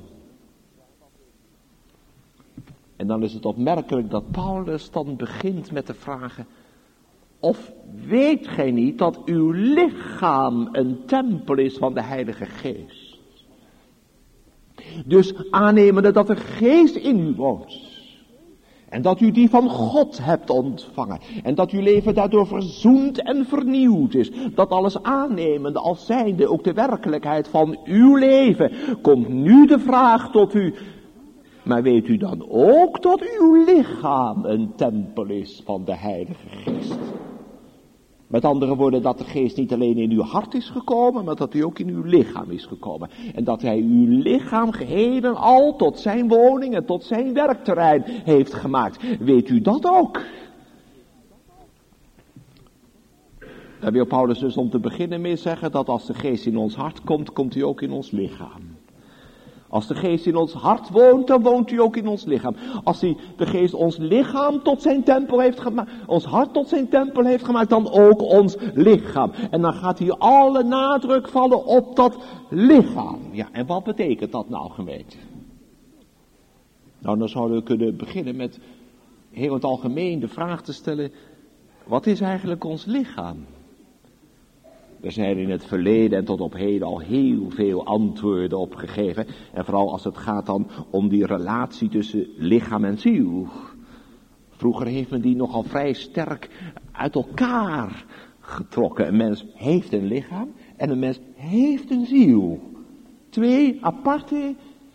En dan is het opmerkelijk dat Paulus dan begint met te vragen: of weet gij niet dat uw lichaam een tempel is van de Heilige Geest? Dus aannemende dat de Geest in u woont. En dat u die van God hebt ontvangen. En dat uw leven daardoor verzoend en vernieuwd is. Dat alles aannemende als zijnde ook de werkelijkheid van uw leven. Komt nu de vraag tot u: maar weet u dan ook dat uw lichaam een tempel is van de Heilige Geest? Met andere woorden, dat de Geest niet alleen in uw hart is gekomen, maar dat hij ook in uw lichaam is gekomen. En dat hij uw lichaam geheel en al tot zijn woning en tot zijn werkterrein heeft gemaakt. Weet u dat ook? Daar wil Paulus dus om te beginnen mee zeggen dat als de Geest in ons hart komt, komt hij ook in ons lichaam. Als de Geest in ons hart woont, dan woont hij ook in ons lichaam. Als de Geest ons lichaam tot zijn tempel heeft gemaakt, ons hart tot zijn tempel heeft gemaakt, dan ook ons lichaam. En dan gaat hier alle nadruk vallen op dat lichaam. Ja, en wat betekent dat nou, gemeente? Nou, dan zouden we kunnen beginnen met heel in het algemeen de vraag te stellen: wat is eigenlijk ons lichaam? Er zijn in het verleden en tot op heden al heel veel antwoorden op gegeven. En vooral als het gaat dan om die relatie tussen lichaam en ziel. Vroeger heeft men die nogal vrij sterk uit elkaar getrokken. Een mens heeft een lichaam en een mens heeft een ziel. Twee aparte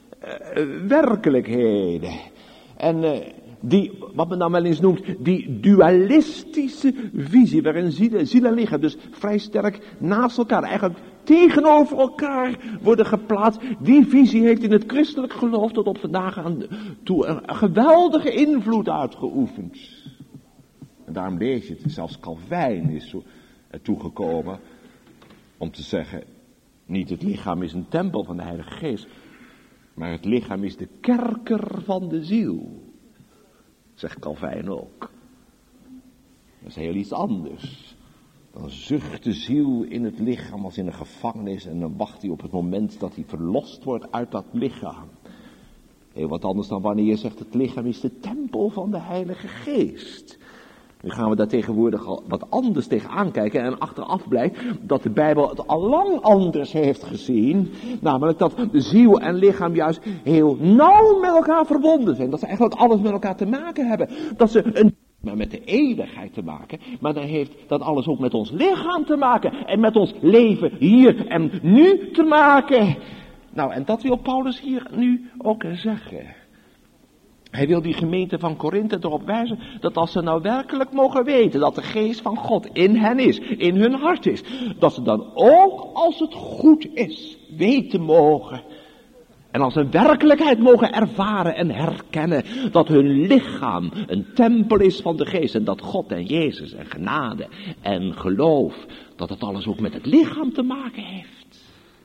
werkelijkheden. En die, wat men dan wel eens noemt, die dualistische visie, waarin ziel en lichaam dus vrij sterk naast elkaar, eigenlijk tegenover elkaar worden geplaatst. Die visie heeft in het christelijk geloof tot op vandaag aan toe een geweldige invloed uitgeoefend. En daarom lees je het, zelfs Calvijn is zo toegekomen om te zeggen: niet het lichaam is een tempel van de Heilige Geest, maar het lichaam is de kerker van de ziel. Zegt Calvijn ook. Dat is heel iets anders. Dan zucht de ziel in het lichaam als in een gevangenis en dan wacht hij op het moment dat hij verlost wordt uit dat lichaam. Heel wat anders dan wanneer je zegt: het lichaam is de tempel van de Heilige Geest. Nu gaan we daar tegenwoordig al wat anders tegenaan kijken en achteraf blijkt dat de Bijbel het al lang anders heeft gezien. Namelijk dat de ziel en lichaam juist heel nauw met elkaar verbonden zijn. Dat ze eigenlijk alles met elkaar te maken hebben. Dat ze maar met de eeuwigheid te maken. Maar dan heeft dat alles ook met ons lichaam te maken. En met ons leven hier en nu te maken. Nou, en dat wil Paulus hier nu ook zeggen. Hij wil die gemeente van Korinthe erop wijzen dat als ze nou werkelijk mogen weten dat de Geest van God in hen is, in hun hart is, dat ze dan ook, als het goed is, weten mogen en als een werkelijkheid mogen ervaren en herkennen dat hun lichaam een tempel is van de Geest en dat God en Jezus en genade en geloof, dat het alles ook met het lichaam te maken heeft.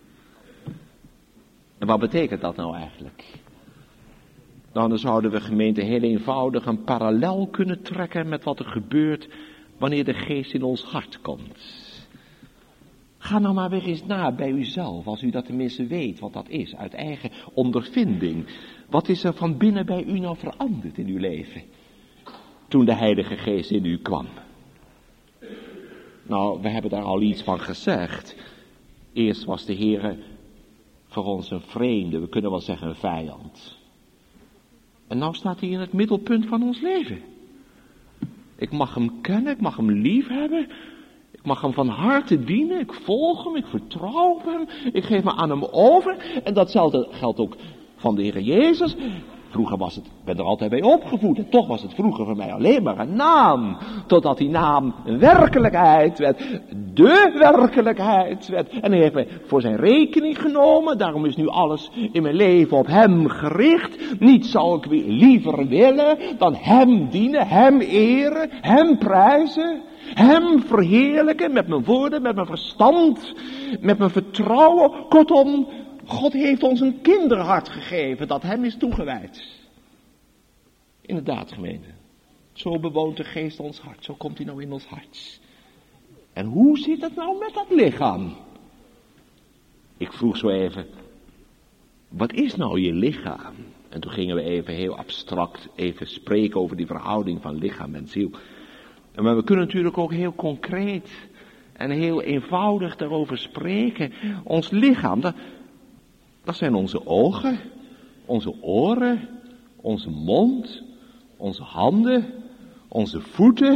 En wat betekent dat nou eigenlijk? Nou, dan zouden we, gemeente, heel eenvoudig een parallel kunnen trekken met wat er gebeurt wanneer de Geest in ons hart komt. Ga nou maar weer eens na bij uzelf, als u dat tenminste weet wat dat is, uit eigen ondervinding. Wat is er van binnen bij u nou veranderd in uw leven, toen de Heilige Geest in u kwam? Nou, we hebben daar al iets van gezegd. Eerst was de Heere voor ons een vreemde, we kunnen wel zeggen een vijand. En nou staat hij in het middelpunt van ons leven. Ik mag hem kennen, ik mag hem lief hebben. Ik mag hem van harte dienen, ik volg hem, ik vertrouw op hem. Ik geef me aan hem over. En datzelfde geldt ook van de Heer Jezus. Vroeger was het, ik ben er altijd bij opgevoed, en toch was het vroeger voor mij alleen maar een naam. Totdat die naam een werkelijkheid werd, de werkelijkheid werd. En hij heeft mij voor zijn rekening genomen, daarom is nu alles in mijn leven op hem gericht. Niets zou ik liever willen dan hem dienen, hem eren, hem prijzen. Hem verheerlijken met mijn woorden, met mijn verstand, met mijn vertrouwen. Kortom, God heeft ons een kinderhart gegeven dat hem is toegewijd. Inderdaad, gemeente. Zo bewoont de geest ons hart. Zo komt hij nou in ons hart. En hoe zit het nou met dat lichaam? Ik vroeg zo even, wat is nou je lichaam? En toen gingen we even heel abstract even spreken over die verhouding van lichaam en ziel. Maar we kunnen natuurlijk ook heel concreet en heel eenvoudig daarover spreken. Ons lichaam, dat zijn onze ogen, onze oren, onze mond, onze handen, onze voeten.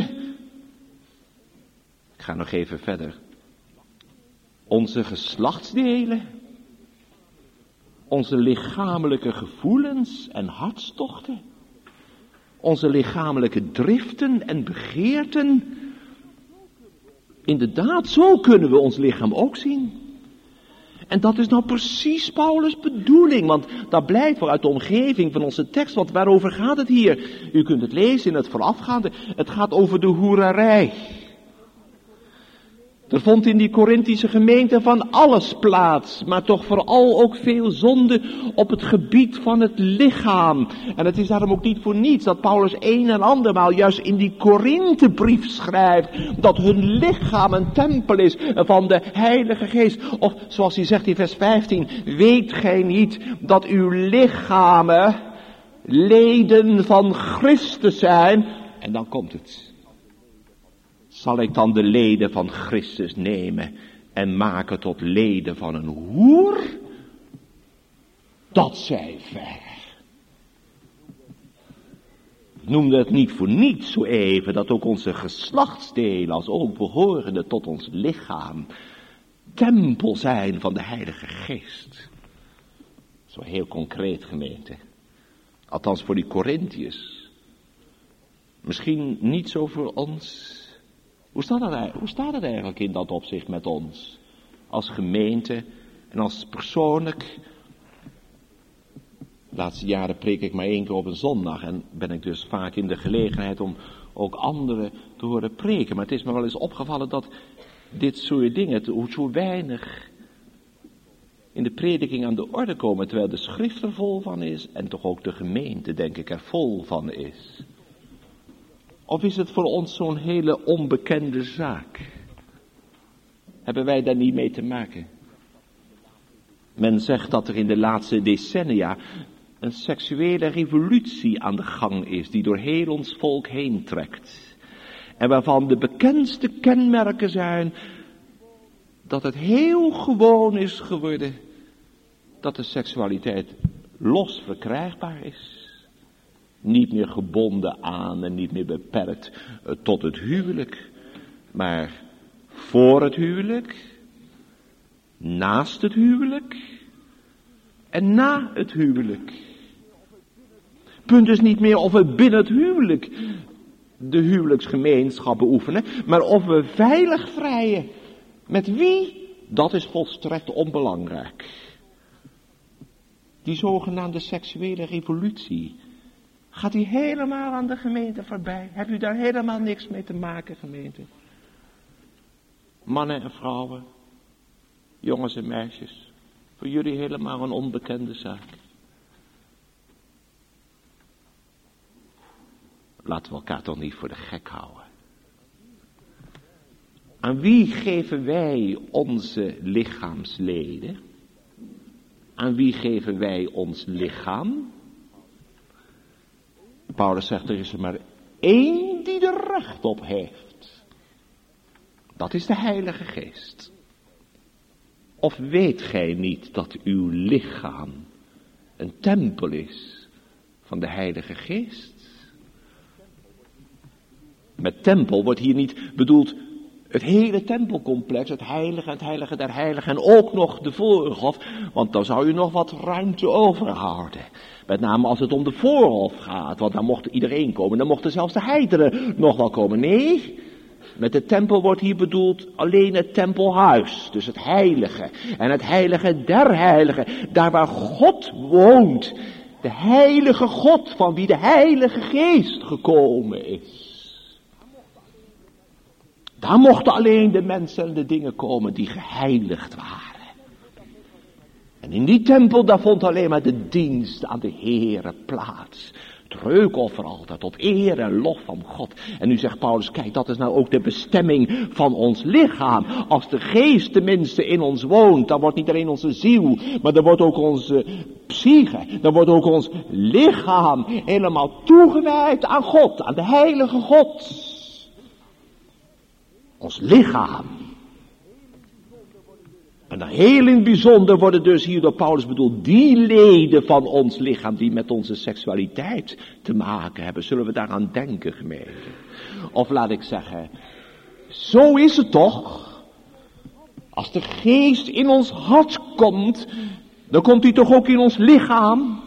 Ik ga nog even verder. Onze geslachtsdelen, onze lichamelijke gevoelens en hartstochten. Onze lichamelijke driften en begeerten. Inderdaad, zo kunnen we ons lichaam ook zien. En dat is nou precies Paulus' bedoeling, want dat blijkt wel uit de omgeving van onze tekst, want waarover gaat het hier? U kunt het lezen in het voorafgaande, het gaat over de hoererij. Er vond in die Korinthische gemeente van alles plaats, maar toch vooral ook veel zonde op het gebied van het lichaam. En het is daarom ook niet voor niets dat Paulus een en andermaal juist in die Korinthebrief schrijft dat hun lichaam een tempel is van de Heilige Geest. Of zoals hij zegt in vers 15, weet gij niet dat uw lichamen leden van Christus zijn? En dan komt het. Zal ik dan de leden van Christus nemen en maken tot leden van een hoer? Dat zij ver. Ik noemde het niet voor niets zo even dat ook onze geslachtsdelen als ook behorende tot ons lichaam tempel zijn van de Heilige Geest. Zo heel concreet, gemeente. Althans voor die Korinthiërs. Misschien niet zo voor ons. Hoe staat het eigenlijk in dat opzicht met ons? Als gemeente en als persoonlijk. De laatste jaren preek ik maar 1 keer op een zondag. En ben ik dus vaak in de gelegenheid om ook anderen te horen preken. Maar het is me wel eens opgevallen dat dit soort dingen, hoe zo weinig in de prediking aan de orde komen. Terwijl de schrift er vol van is. En toch ook de gemeente, denk ik, er vol van is. Of is het voor ons zo'n hele onbekende zaak? Hebben wij daar niet mee te maken? Men zegt dat er in de laatste decennia een seksuele revolutie aan de gang is, die door heel ons volk heen trekt. En waarvan de bekendste kenmerken zijn dat het heel gewoon is geworden dat de seksualiteit los verkrijgbaar is. Niet meer gebonden aan en niet meer beperkt tot het huwelijk. Maar voor het huwelijk, naast het huwelijk en na het huwelijk. Punt is niet meer of we binnen het huwelijk de huwelijksgemeenschap beoefenen, maar of we veilig vrijen. Met wie? Dat is volstrekt onbelangrijk. Die zogenaamde seksuele revolutie. Gaat die helemaal aan de gemeente voorbij? Hebt u daar helemaal niks mee te maken, gemeente? Mannen en vrouwen, jongens en meisjes, voor jullie helemaal een onbekende zaak. Laten we elkaar toch niet voor de gek houden. Aan wie geven wij onze lichaamsleden? Aan wie geven wij ons lichaam? Paulus zegt, er is er maar één die er recht op heeft. Dat is de Heilige Geest. Of weet gij niet dat uw lichaam een tempel is van de Heilige Geest? Met tempel wordt hier niet bedoeld Het hele tempelcomplex, het heilige der heiligen en ook nog de voorhof, want dan zou je nog wat ruimte overhouden. Met name als het om de voorhof gaat, want dan mocht iedereen komen, dan mochten zelfs de heidenen nog wel komen. Nee, met de tempel wordt hier bedoeld alleen het tempelhuis, dus het heilige. En het heilige der heiligen, daar waar God woont, de heilige God van wie de Heilige Geest gekomen is. Daar mochten alleen de mensen en de dingen komen die geheiligd waren. En in die tempel, daar vond alleen maar de dienst aan de Heere plaats. Het reukoffer altijd tot eer en lof van God. En nu zegt Paulus, kijk, dat is nou ook de bestemming van ons lichaam. Als de geest tenminste in ons woont, dan wordt niet alleen onze ziel, maar dan wordt ook onze psyche, dan wordt ook ons lichaam helemaal toegewijd aan God, aan de heilige God. Ons lichaam. En dan heel in het bijzonder worden dus hier door Paulus bedoeld die leden van ons lichaam die met onze seksualiteit te maken hebben. Zullen we daaraan denken, gemeente? Of laat ik zeggen, zo is het toch. Als de geest in ons hart komt, dan komt hij toch ook in ons lichaam.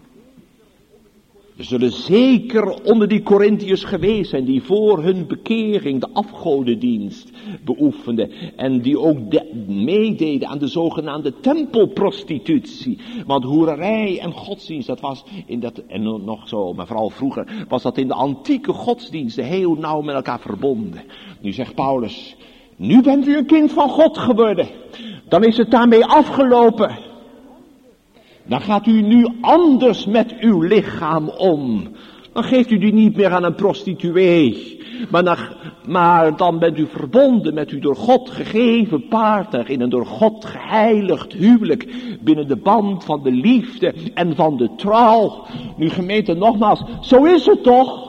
We zullen zeker onder die Korintiërs geweest zijn die voor hun bekering de afgodendienst beoefenden. En die ook meededen aan de zogenaamde tempelprostitutie. Want hoererij en godsdienst, dat was in dat, en nog zo, maar vooral vroeger, was dat in de antieke godsdiensten heel nauw met elkaar verbonden. Nu zegt Paulus, nu bent u een kind van God geworden. Dan is het daarmee afgelopen. Dan gaat u nu anders met uw lichaam om. Dan geeft u die niet meer aan een prostituee. Maar dan bent u verbonden met uw door God gegeven partner in een door God geheiligd huwelijk. Binnen de band van de liefde en van de trouw. Nu gemeente, nogmaals, zo is het toch?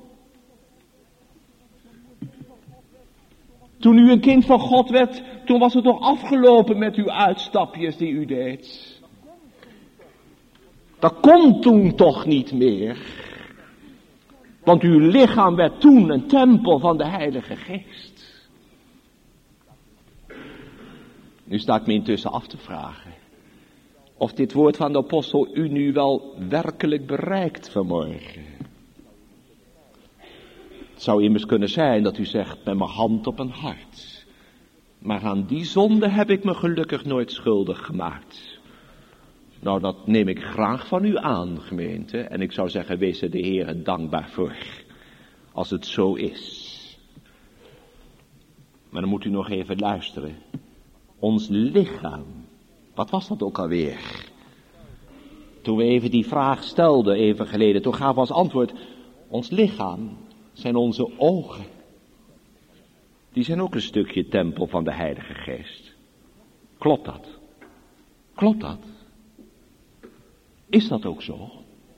Toen u een kind van God werd, toen was het toch afgelopen met uw uitstapjes die u deed. Dat kon toen toch niet meer. Want uw lichaam werd toen een tempel van de Heilige Geest. Nu sta ik me intussen af te vragen. Of dit woord van de apostel u nu wel werkelijk bereikt vanmorgen. Het zou immers kunnen zijn dat u zegt met mijn hand op een hart. Maar aan die zonde heb ik me gelukkig nooit schuldig gemaakt. Nou, dat neem ik graag van u aan, gemeente. En ik zou zeggen, wees er de Heere dankbaar voor. Als het zo is. Maar dan moet u nog even luisteren. Ons lichaam. Wat was dat ook alweer? Toen we even die vraag stelden, even geleden. Toen gaven we als antwoord. Ons lichaam zijn onze ogen. Die zijn ook een stukje tempel van de Heilige Geest. Klopt dat? Klopt dat? Is dat ook zo?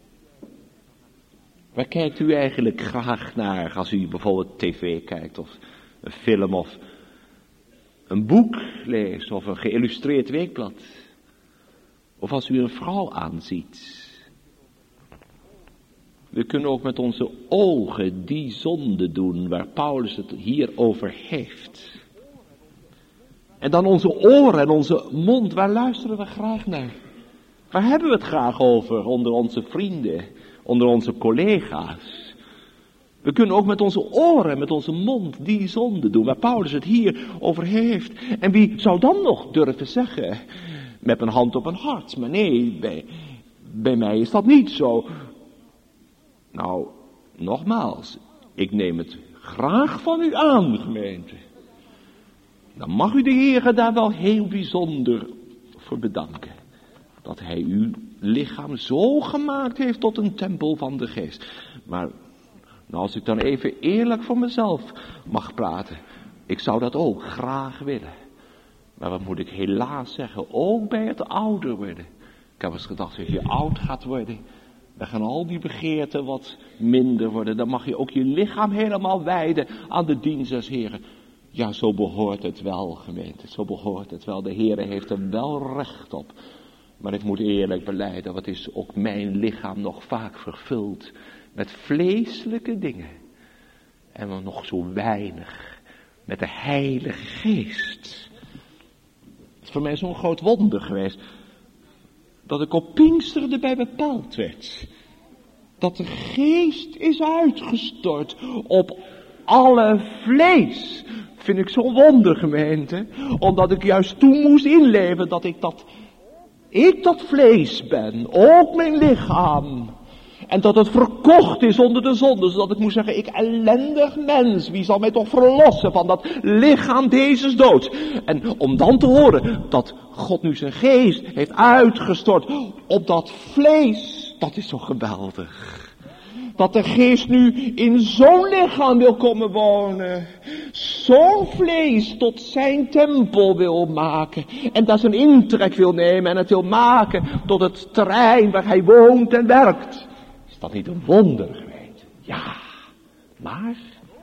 Waar kijkt u eigenlijk graag naar als u bijvoorbeeld tv kijkt of een film of een boek leest of een geïllustreerd weekblad? Of als u een vrouw aanziet? We kunnen ook met onze ogen die zonde doen waar Paulus het hier over heeft. En dan onze oren en onze mond, waar luisteren we graag naar? Waar hebben we het graag over onder onze vrienden, onder onze collega's? We kunnen ook met onze oren, met onze mond die zonde doen, waar Paulus het hier over heeft. En wie zou dan nog durven zeggen, met een hand op een hart, maar nee, bij mij is dat niet zo. Nou, nogmaals, ik neem het graag van u aan, gemeente. Dan mag u de Heere daar wel heel bijzonder voor bedanken. Dat hij uw lichaam zo gemaakt heeft tot een tempel van de geest. Maar nou, als ik dan even eerlijk voor mezelf mag praten. Ik zou dat ook graag willen. Maar wat moet ik helaas zeggen, ook bij het ouder worden. Ik heb eens gedacht, als je oud gaat worden, dan gaan al die begeerten wat minder worden. Dan mag je ook je lichaam helemaal wijden aan de dienst des Heren. Ja, zo behoort het wel, gemeente. Zo behoort het wel. De Heere heeft er wel recht op. Maar ik moet eerlijk belijden, wat is ook mijn lichaam nog vaak vervuld met vleeselijke dingen. En nog zo weinig met de Heilige Geest. Het is voor mij zo'n groot wonder geweest, dat ik op Pinksteren erbij bepaald werd. Dat de Geest is uitgestort op alle vlees. Vind ik zo'n wonder, gemeente. Omdat ik juist toen moest inleven dat ik dat vlees ben. Ook mijn lichaam. En dat het verkocht is onder de zonde. Zodat ik moest zeggen, ik ellendig mens. Wie zal mij toch verlossen van dat lichaam deze dood. En om dan te horen dat God nu zijn geest heeft uitgestort op dat vlees. Dat is zo geweldig. Dat de geest nu in zo'n lichaam wil komen wonen. Zo'n vlees tot zijn tempel wil maken. En daar zijn intrek wil nemen en het wil maken tot het terrein waar hij woont en werkt. Is dat niet een wonder geweest? Ja, maar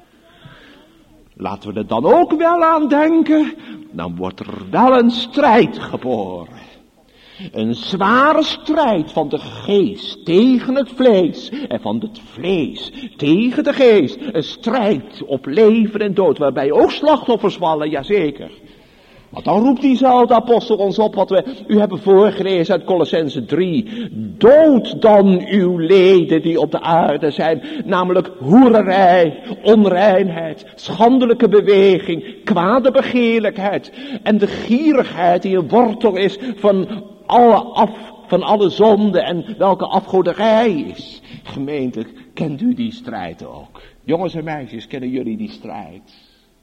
laten we er dan ook wel aan denken. Dan wordt er wel een strijd geboren. Een zware strijd van de geest tegen het vlees en van het vlees tegen de geest. Een strijd op leven en dood, waarbij ook slachtoffers vallen, jazeker. Want dan roept diezelfde apostel ons op wat we u hebben voorgelezen uit Kolossenzen 3. Dood dan uw leden die op de aarde zijn, namelijk hoererij, onreinheid, schandelijke beweging, kwade begeerlijkheid en de gierigheid die een wortel is van alle zonde en welke afgoderij is. Gemeente, kent u die strijd ook? Jongens en meisjes, kennen jullie die strijd?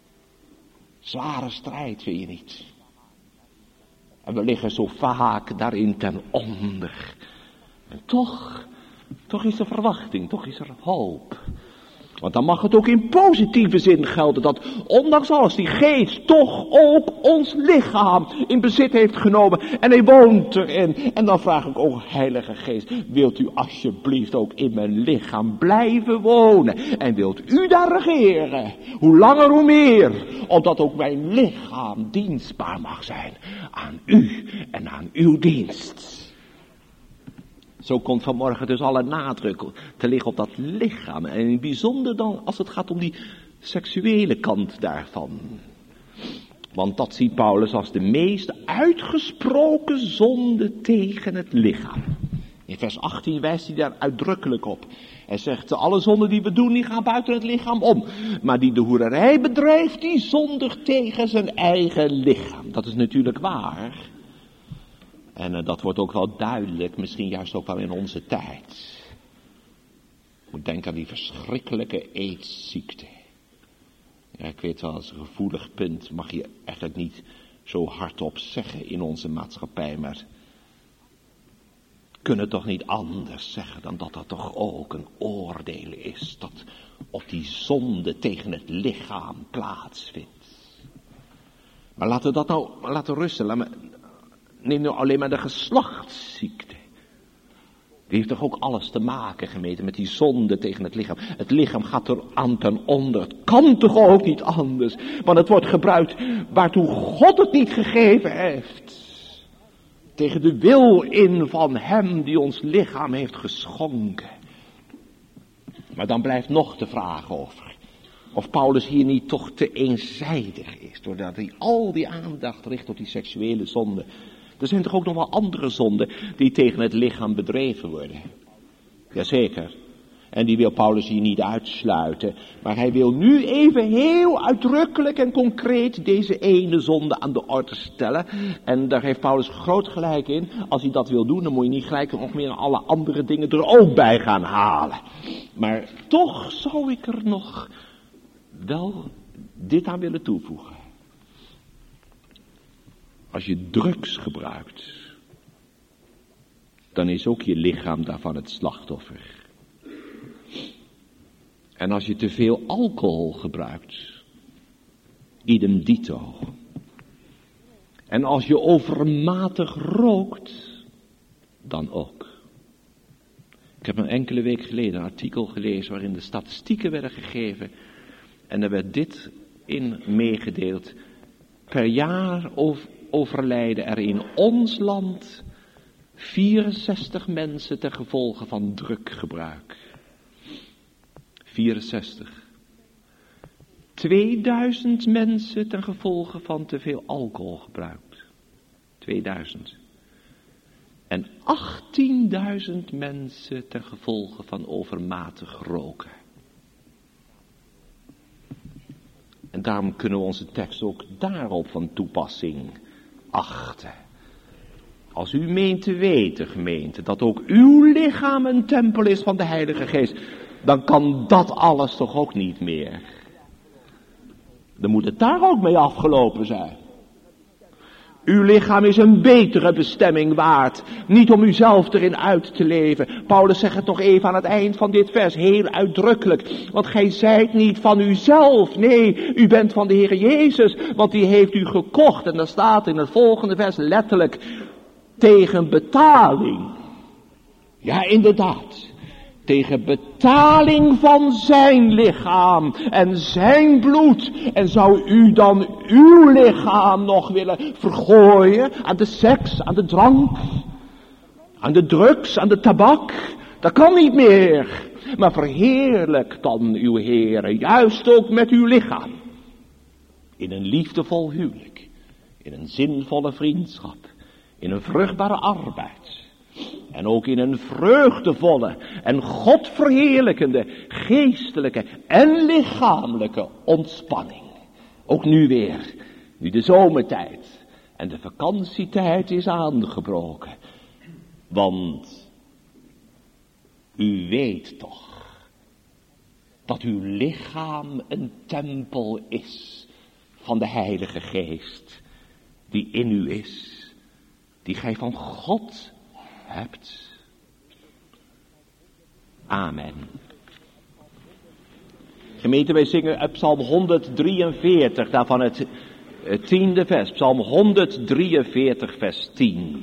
Zware strijd, vind je niet? En we liggen zo vaak daarin ten onder. En toch is er verwachting, toch is er hoop. Want dan mag het ook in positieve zin gelden dat ondanks alles die geest toch ook ons lichaam in bezit heeft genomen. En hij woont erin. En dan vraag ik ook, Heilige Geest, wilt u alsjeblieft ook in mijn lichaam blijven wonen? En wilt u daar regeren? Hoe langer hoe meer. Omdat ook mijn lichaam dienstbaar mag zijn aan u en aan uw dienst. Zo komt vanmorgen dus alle nadruk te liggen op dat lichaam. En in het bijzonder dan als het gaat om die seksuele kant daarvan. Want dat ziet Paulus als de meest uitgesproken zonde tegen het lichaam. In vers 18 wijst hij daar uitdrukkelijk op. Hij zegt, alle zonden die we doen, die gaan buiten het lichaam om. Maar die de hoererij bedrijft, die zondigt tegen zijn eigen lichaam. Dat is natuurlijk waar. En dat wordt ook wel duidelijk, misschien juist ook wel in onze tijd. Ik moet denken aan die verschrikkelijke aidsziekte. Ja, ik weet wel, als een gevoelig punt mag je eigenlijk niet zo hardop zeggen in onze maatschappij, maar kunnen toch niet anders zeggen dan dat dat toch ook een oordeel is dat op die zonde tegen het lichaam plaatsvindt. Maar laten we dat nou laten rusten. Neem nou alleen maar de geslachtsziekte. Die heeft toch ook alles te maken, gemeente, met die zonde tegen het lichaam. Het lichaam gaat er aan ten onder. Het kan toch ook niet anders. Want het wordt gebruikt waartoe God het niet gegeven heeft. Tegen de wil in van hem die ons lichaam heeft geschonken. Maar dan blijft nog de vraag over of Paulus hier niet toch te eenzijdig is. Doordat hij al die aandacht richt op die seksuele zonde. Er zijn toch ook nog wel andere zonden die tegen het lichaam bedreven worden. Jazeker. En die wil Paulus hier niet uitsluiten. Maar hij wil nu even heel uitdrukkelijk en concreet deze ene zonde aan de orde stellen. En daar heeft Paulus groot gelijk in. Als hij dat wil doen, dan moet je niet gelijk nog meer alle andere dingen er ook bij gaan halen. Maar toch zou ik er nog wel dit aan willen toevoegen. Als je drugs gebruikt, dan is ook je lichaam daarvan het slachtoffer. En als je te veel alcohol gebruikt, idem dito. En als je overmatig rookt, dan ook. Ik heb een enkele week geleden een artikel gelezen waarin de statistieken werden gegeven. En er werd dit in meegedeeld. Per jaar overlijden er in ons land 64 mensen ten gevolge van druggebruik. 64. 2000 mensen ten gevolge van te veel alcohol gebruikt. 2000. En 18.000 mensen ten gevolge van overmatig roken. En daarom kunnen we onze tekst ook daarop van toepassing achten. Als u meent te weten, gemeente, dat ook uw lichaam een tempel is van de Heilige Geest, dan kan dat alles toch ook niet meer. Dan moet het daar ook mee afgelopen zijn. Uw lichaam is een betere bestemming waard. Niet om uzelf erin uit te leven. Paulus zegt het nog even aan het eind van dit vers. Heel uitdrukkelijk. Want gij zijt niet van uzelf. Nee, u bent van de Heer Jezus. Want die heeft u gekocht. En daar staat in het volgende vers letterlijk. Tegen betaling. Ja, inderdaad. Tegen betaling van zijn lichaam en zijn bloed. En zou u dan uw lichaam nog willen vergooien aan de seks, aan de drank, aan de drugs, aan de tabak? Dat kan niet meer. Maar verheerlijk dan uw Heere, juist ook met uw lichaam. In een liefdevol huwelijk, in een zinvolle vriendschap, in een vruchtbare arbeid. En ook in een vreugdevolle en godverheerlijkende, geestelijke en lichamelijke ontspanning. Ook nu weer, nu de zomertijd en de vakantietijd is aangebroken. Want u weet toch dat uw lichaam een tempel is van de Heilige Geest die in u is, die gij van God hebt. Amen. Gemeente, wij zingen uit Psalm 143, daarvan het 10e vers. Psalm 143, vers 10.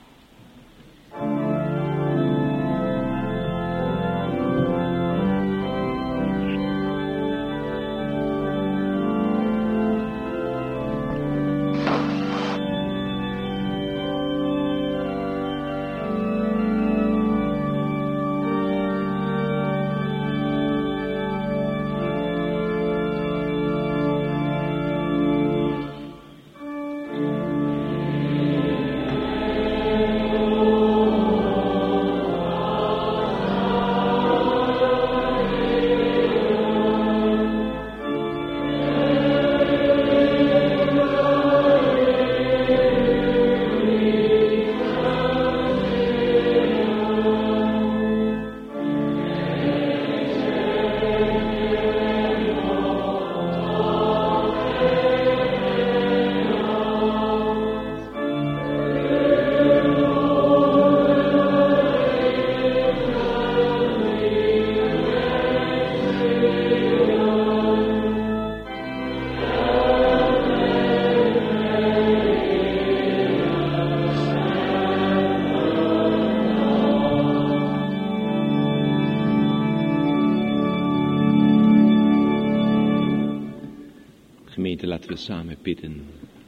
Laten we samen bidden.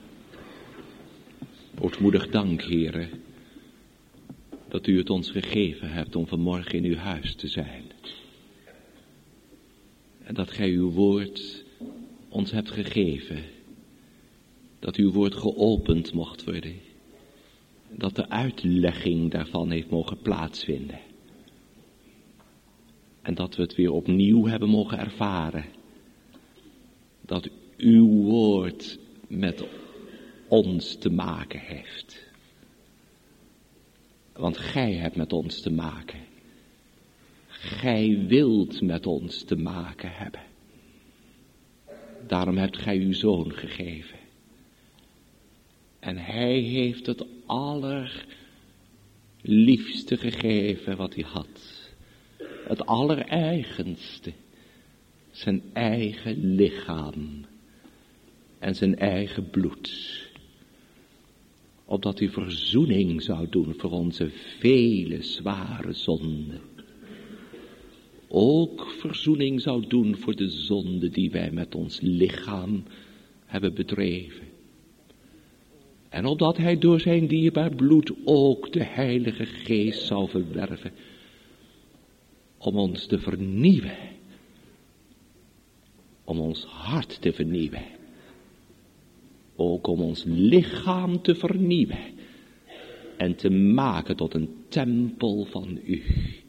Ootmoedig dank, Heere, dat u het ons gegeven hebt om vanmorgen in uw huis te zijn. En dat gij uw woord ons hebt gegeven. Dat uw woord geopend mocht worden. Dat de uitlegging daarvan heeft mogen plaatsvinden. En dat we het weer opnieuw hebben mogen ervaren. Dat uw woord met ons te maken heeft. Want gij hebt met ons te maken. Gij wilt met ons te maken hebben. Daarom hebt gij uw zoon gegeven. En hij heeft het allerliefste gegeven wat hij had. Het allereigenste. Zijn eigen lichaam. En zijn eigen bloed. Opdat hij verzoening zou doen voor onze vele zware zonden. Ook verzoening zou doen voor de zonde die wij met ons lichaam hebben bedreven. En opdat hij door zijn dierbaar bloed ook de Heilige Geest zou verwerven. Om ons te vernieuwen. om ons hart te vernieuwen. Ook om ons lichaam te vernieuwen en te maken tot een tempel van u.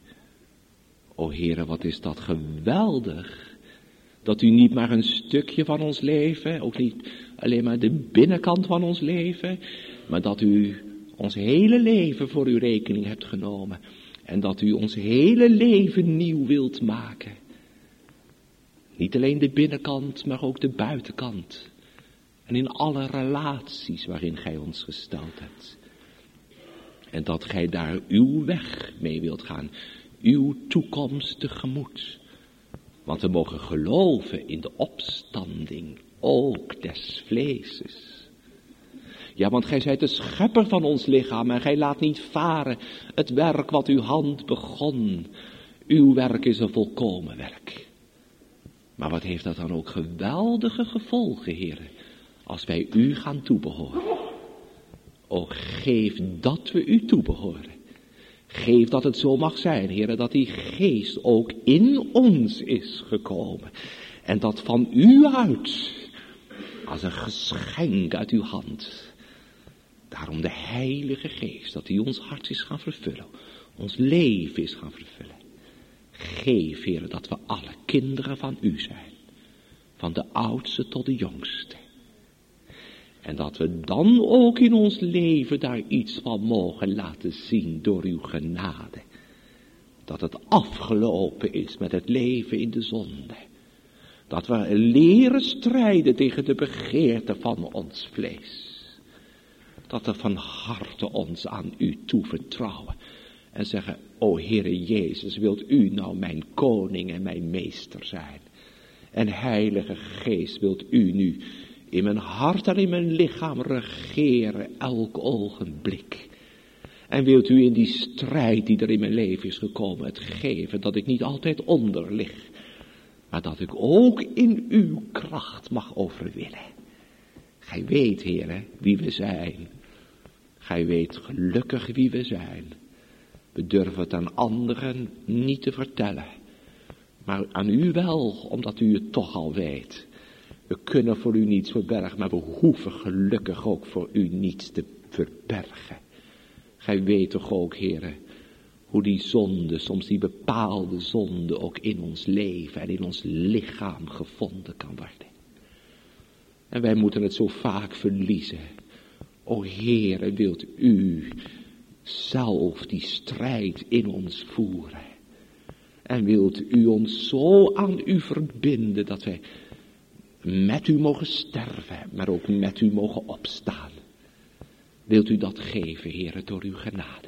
O Heere, wat is dat geweldig, dat u niet maar een stukje van ons leven, ook niet alleen maar de binnenkant van ons leven, maar dat u ons hele leven voor uw rekening hebt genomen en dat u ons hele leven nieuw wilt maken. Niet alleen de binnenkant, maar ook de buitenkant. En in alle relaties waarin gij ons gesteld hebt. En dat gij daar uw weg mee wilt gaan. Uw toekomst tegemoet. Want we mogen geloven in de opstanding, ook des vleeses. Ja, want gij zijt de schepper van ons lichaam en gij laat niet varen het werk wat uw hand begon. Uw werk is een volkomen werk. Maar wat heeft dat dan ook geweldige gevolgen, Heere, als wij u gaan toebehoren. O, geef dat we u toebehoren. Geef dat het zo mag zijn, Heere, dat die geest ook in ons is gekomen. En dat van u uit, als een geschenk uit uw hand. Daarom de Heilige Geest, dat hij ons hart is gaan vervullen. Ons leven is gaan vervullen. Geef, Heere, dat we alle kinderen van u zijn. Van de oudste tot de jongste. En dat we dan ook in ons leven daar iets van mogen laten zien door uw genade. Dat het afgelopen is met het leven in de zonde. Dat we leren strijden tegen de begeerte van ons vlees. Dat we van harte ons aan u toevertrouwen. En zeggen, o Heere Jezus, wilt u nou mijn koning en mijn meester zijn? En Heilige Geest, wilt u nu in mijn hart en in mijn lichaam regeren elk ogenblik. En wilt u in die strijd die er in mijn leven is gekomen het geven dat ik niet altijd onder lig. Maar dat ik ook in uw kracht mag overwinnen. Gij weet, Heere, wie we zijn. Gij weet gelukkig wie we zijn. We durven het aan anderen niet te vertellen. Maar aan u wel, omdat u het toch al weet. We kunnen voor u niets verbergen, maar we hoeven gelukkig ook voor u niets te verbergen. Gij weet toch ook, Heere, hoe die zonde, soms die bepaalde zonde ook in ons leven en in ons lichaam gevonden kan worden. En wij moeten het zo vaak verliezen. O Heere, wilt u zelf die strijd in ons voeren. En wilt u ons zo aan u verbinden dat wij met u mogen sterven, maar ook met u mogen opstaan. Wilt u dat geven, Heere, door uw genade.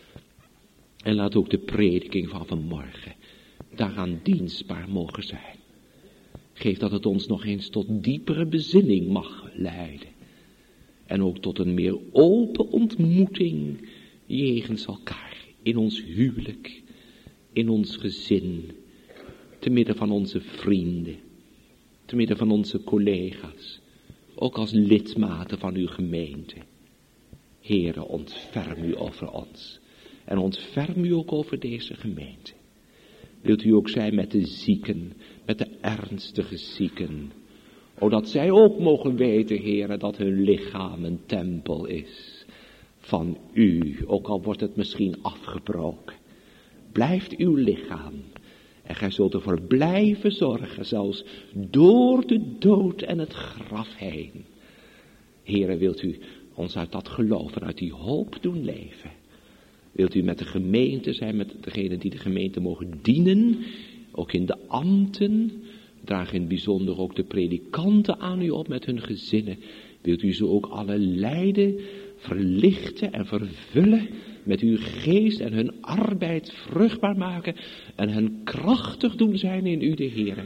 En laat ook de prediking van vanmorgen daaraan dienstbaar mogen zijn. Geef dat het ons nog eens tot diepere bezinning mag leiden. En ook tot een meer open ontmoeting jegens elkaar. In ons huwelijk, in ons gezin, te midden van onze vrienden, te midden van onze collega's, ook als lidmaten van uw gemeente. Heere, ontferm u over ons en ontferm u ook over deze gemeente. Wilt u ook zijn met de zieken, met de ernstige zieken, o dat zij ook mogen weten, Heere, dat hun lichaam een tempel is van u, ook al wordt het misschien afgebroken. Blijft uw lichaam en gij zult ervoor blijven zorgen, zelfs door de dood en het graf heen. Heere, wilt u ons uit dat geloof en uit die hoop doen leven? Wilt u met de gemeente zijn, met degenen die de gemeente mogen dienen, ook in de ambten? Draag in het bijzonder ook de predikanten aan u op met hun gezinnen. Wilt u ze ook alle lijden verlichten en vervullen met uw geest en hun arbeid vruchtbaar maken en hen krachtig doen zijn in u de Heere.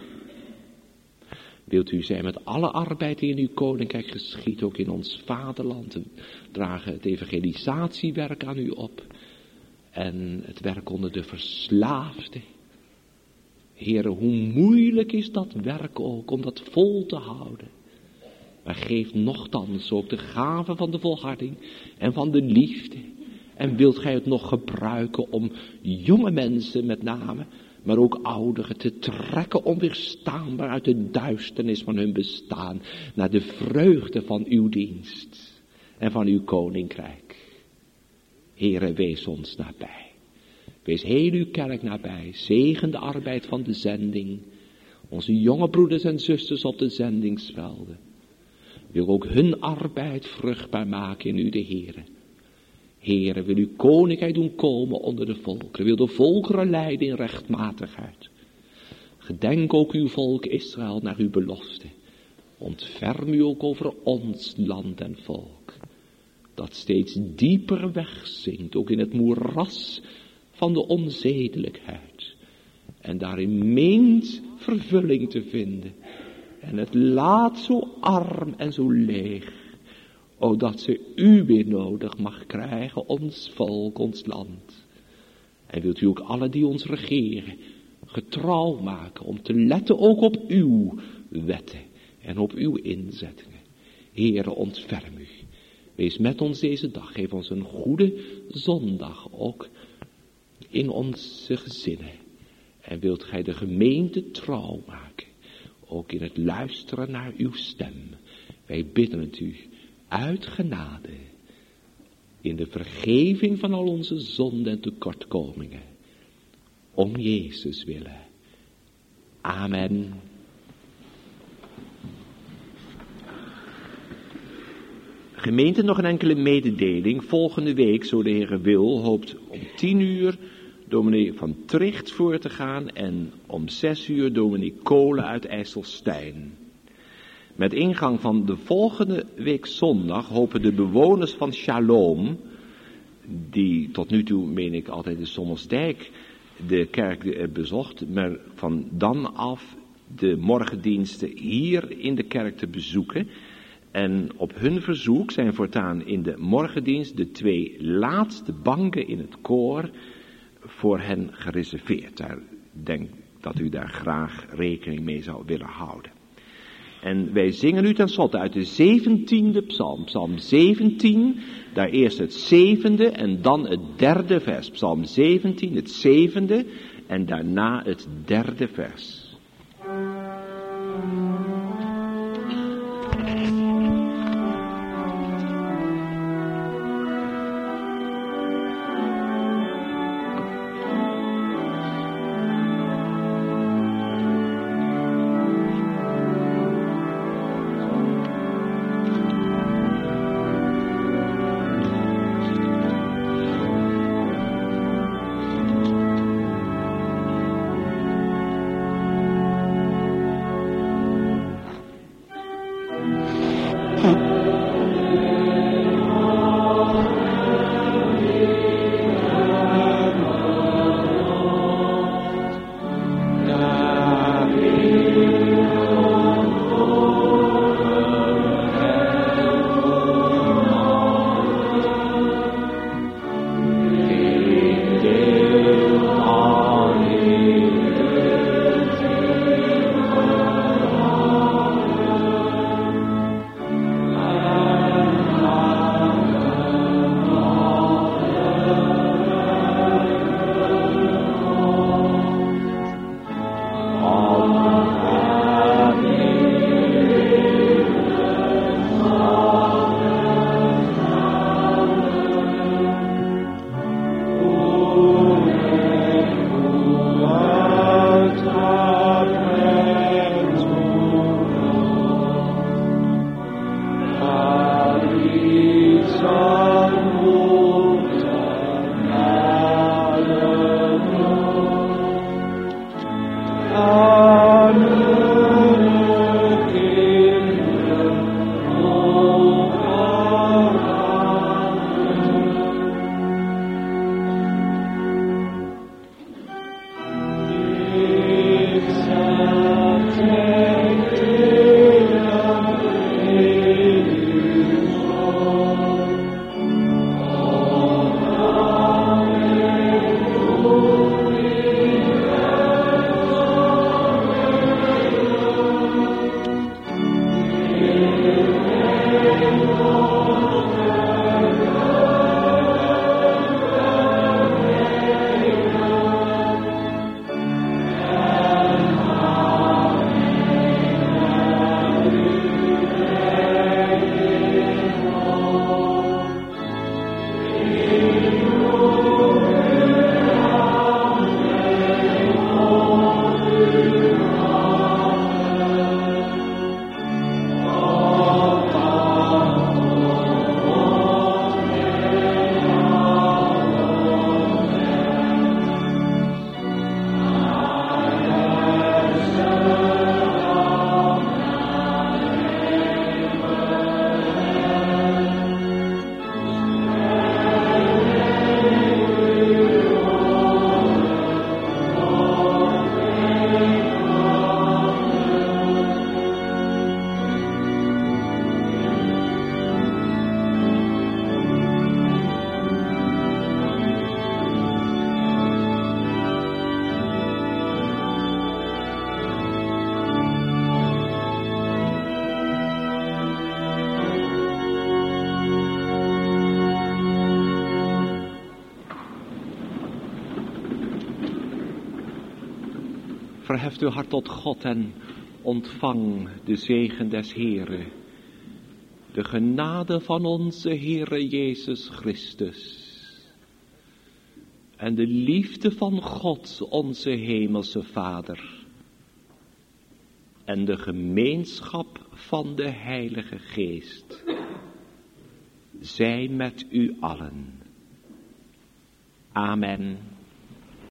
Wilt u zijn met alle arbeid die in uw koninkrijk geschiet, ook in ons vaderland. Dragen het evangelisatiewerk aan u op en het werk onder de verslaafden. Heere, hoe moeilijk is dat werk ook om dat vol te houden. Maar geef nochtans ook de gave van de volharding en van de liefde. En wilt gij het nog gebruiken om jonge mensen met name maar ook ouderen te trekken onweerstaanbaar uit de duisternis van hun bestaan naar de vreugde van uw dienst en van uw koninkrijk. Heere, wees ons nabij. Wees heel uw kerk nabij. Zegen de arbeid van de zending. Onze jonge broeders en zusters op de zendingsvelden. Wil ook hun arbeid vruchtbaar maken in u de Heere. Heere, wil uw koninkrijk doen komen onder de volkeren. Wil de volkeren leiden in rechtmatigheid. Gedenk ook uw volk Israël naar uw belofte. Ontferm u ook over ons land en volk. Dat steeds dieper wegzinkt, ook in het moeras van de onzedelijkheid. En daarin meent vervulling te vinden. En het laat zo arm en zo leeg. O, dat ze u weer nodig mag krijgen, ons volk, ons land. En wilt u ook alle die ons regeren getrouw maken om te letten ook op uw wetten en op uw inzettingen. Heere, ontferm u. Wees met ons deze dag. Geef ons een goede zondag ook in onze gezinnen. En wilt gij de gemeente trouw maken. Ook in het luisteren naar uw stem. Wij bidden het u uit genade. In de vergeving van al onze zonden en tekortkomingen. Om Jezus willen. Amen. Gemeente, nog een enkele mededeling. Volgende week, zo de Heere wil, hoopt om 10:00 dominee van Tricht voor te gaan en om 6:00 dominee Kolen uit IJsselstein. Met ingang van de volgende week zondag hopen de bewoners van Shalom, die tot nu toe, meen ik, altijd in Sommersdijk de kerk bezocht, maar van dan af de morgendiensten hier in de kerk te bezoeken. En op hun verzoek zijn voortaan in de morgendienst de 2 laatste banken in het koor voor hen gereserveerd. Daar denk dat u daar graag rekening mee zou willen houden. En wij zingen nu tenslotte uit de 17e psalm, psalm 17, daar eerst het 7e en dan het 3e vers. Psalm 17, het 7e en daarna het 3e vers. Verheft uw hart tot God en ontvang de zegen des Heeren. De genade van onze Heere Jezus Christus. En de liefde van God, onze Hemelse Vader. En de gemeenschap van de Heilige Geest. Zij met u allen. Amen.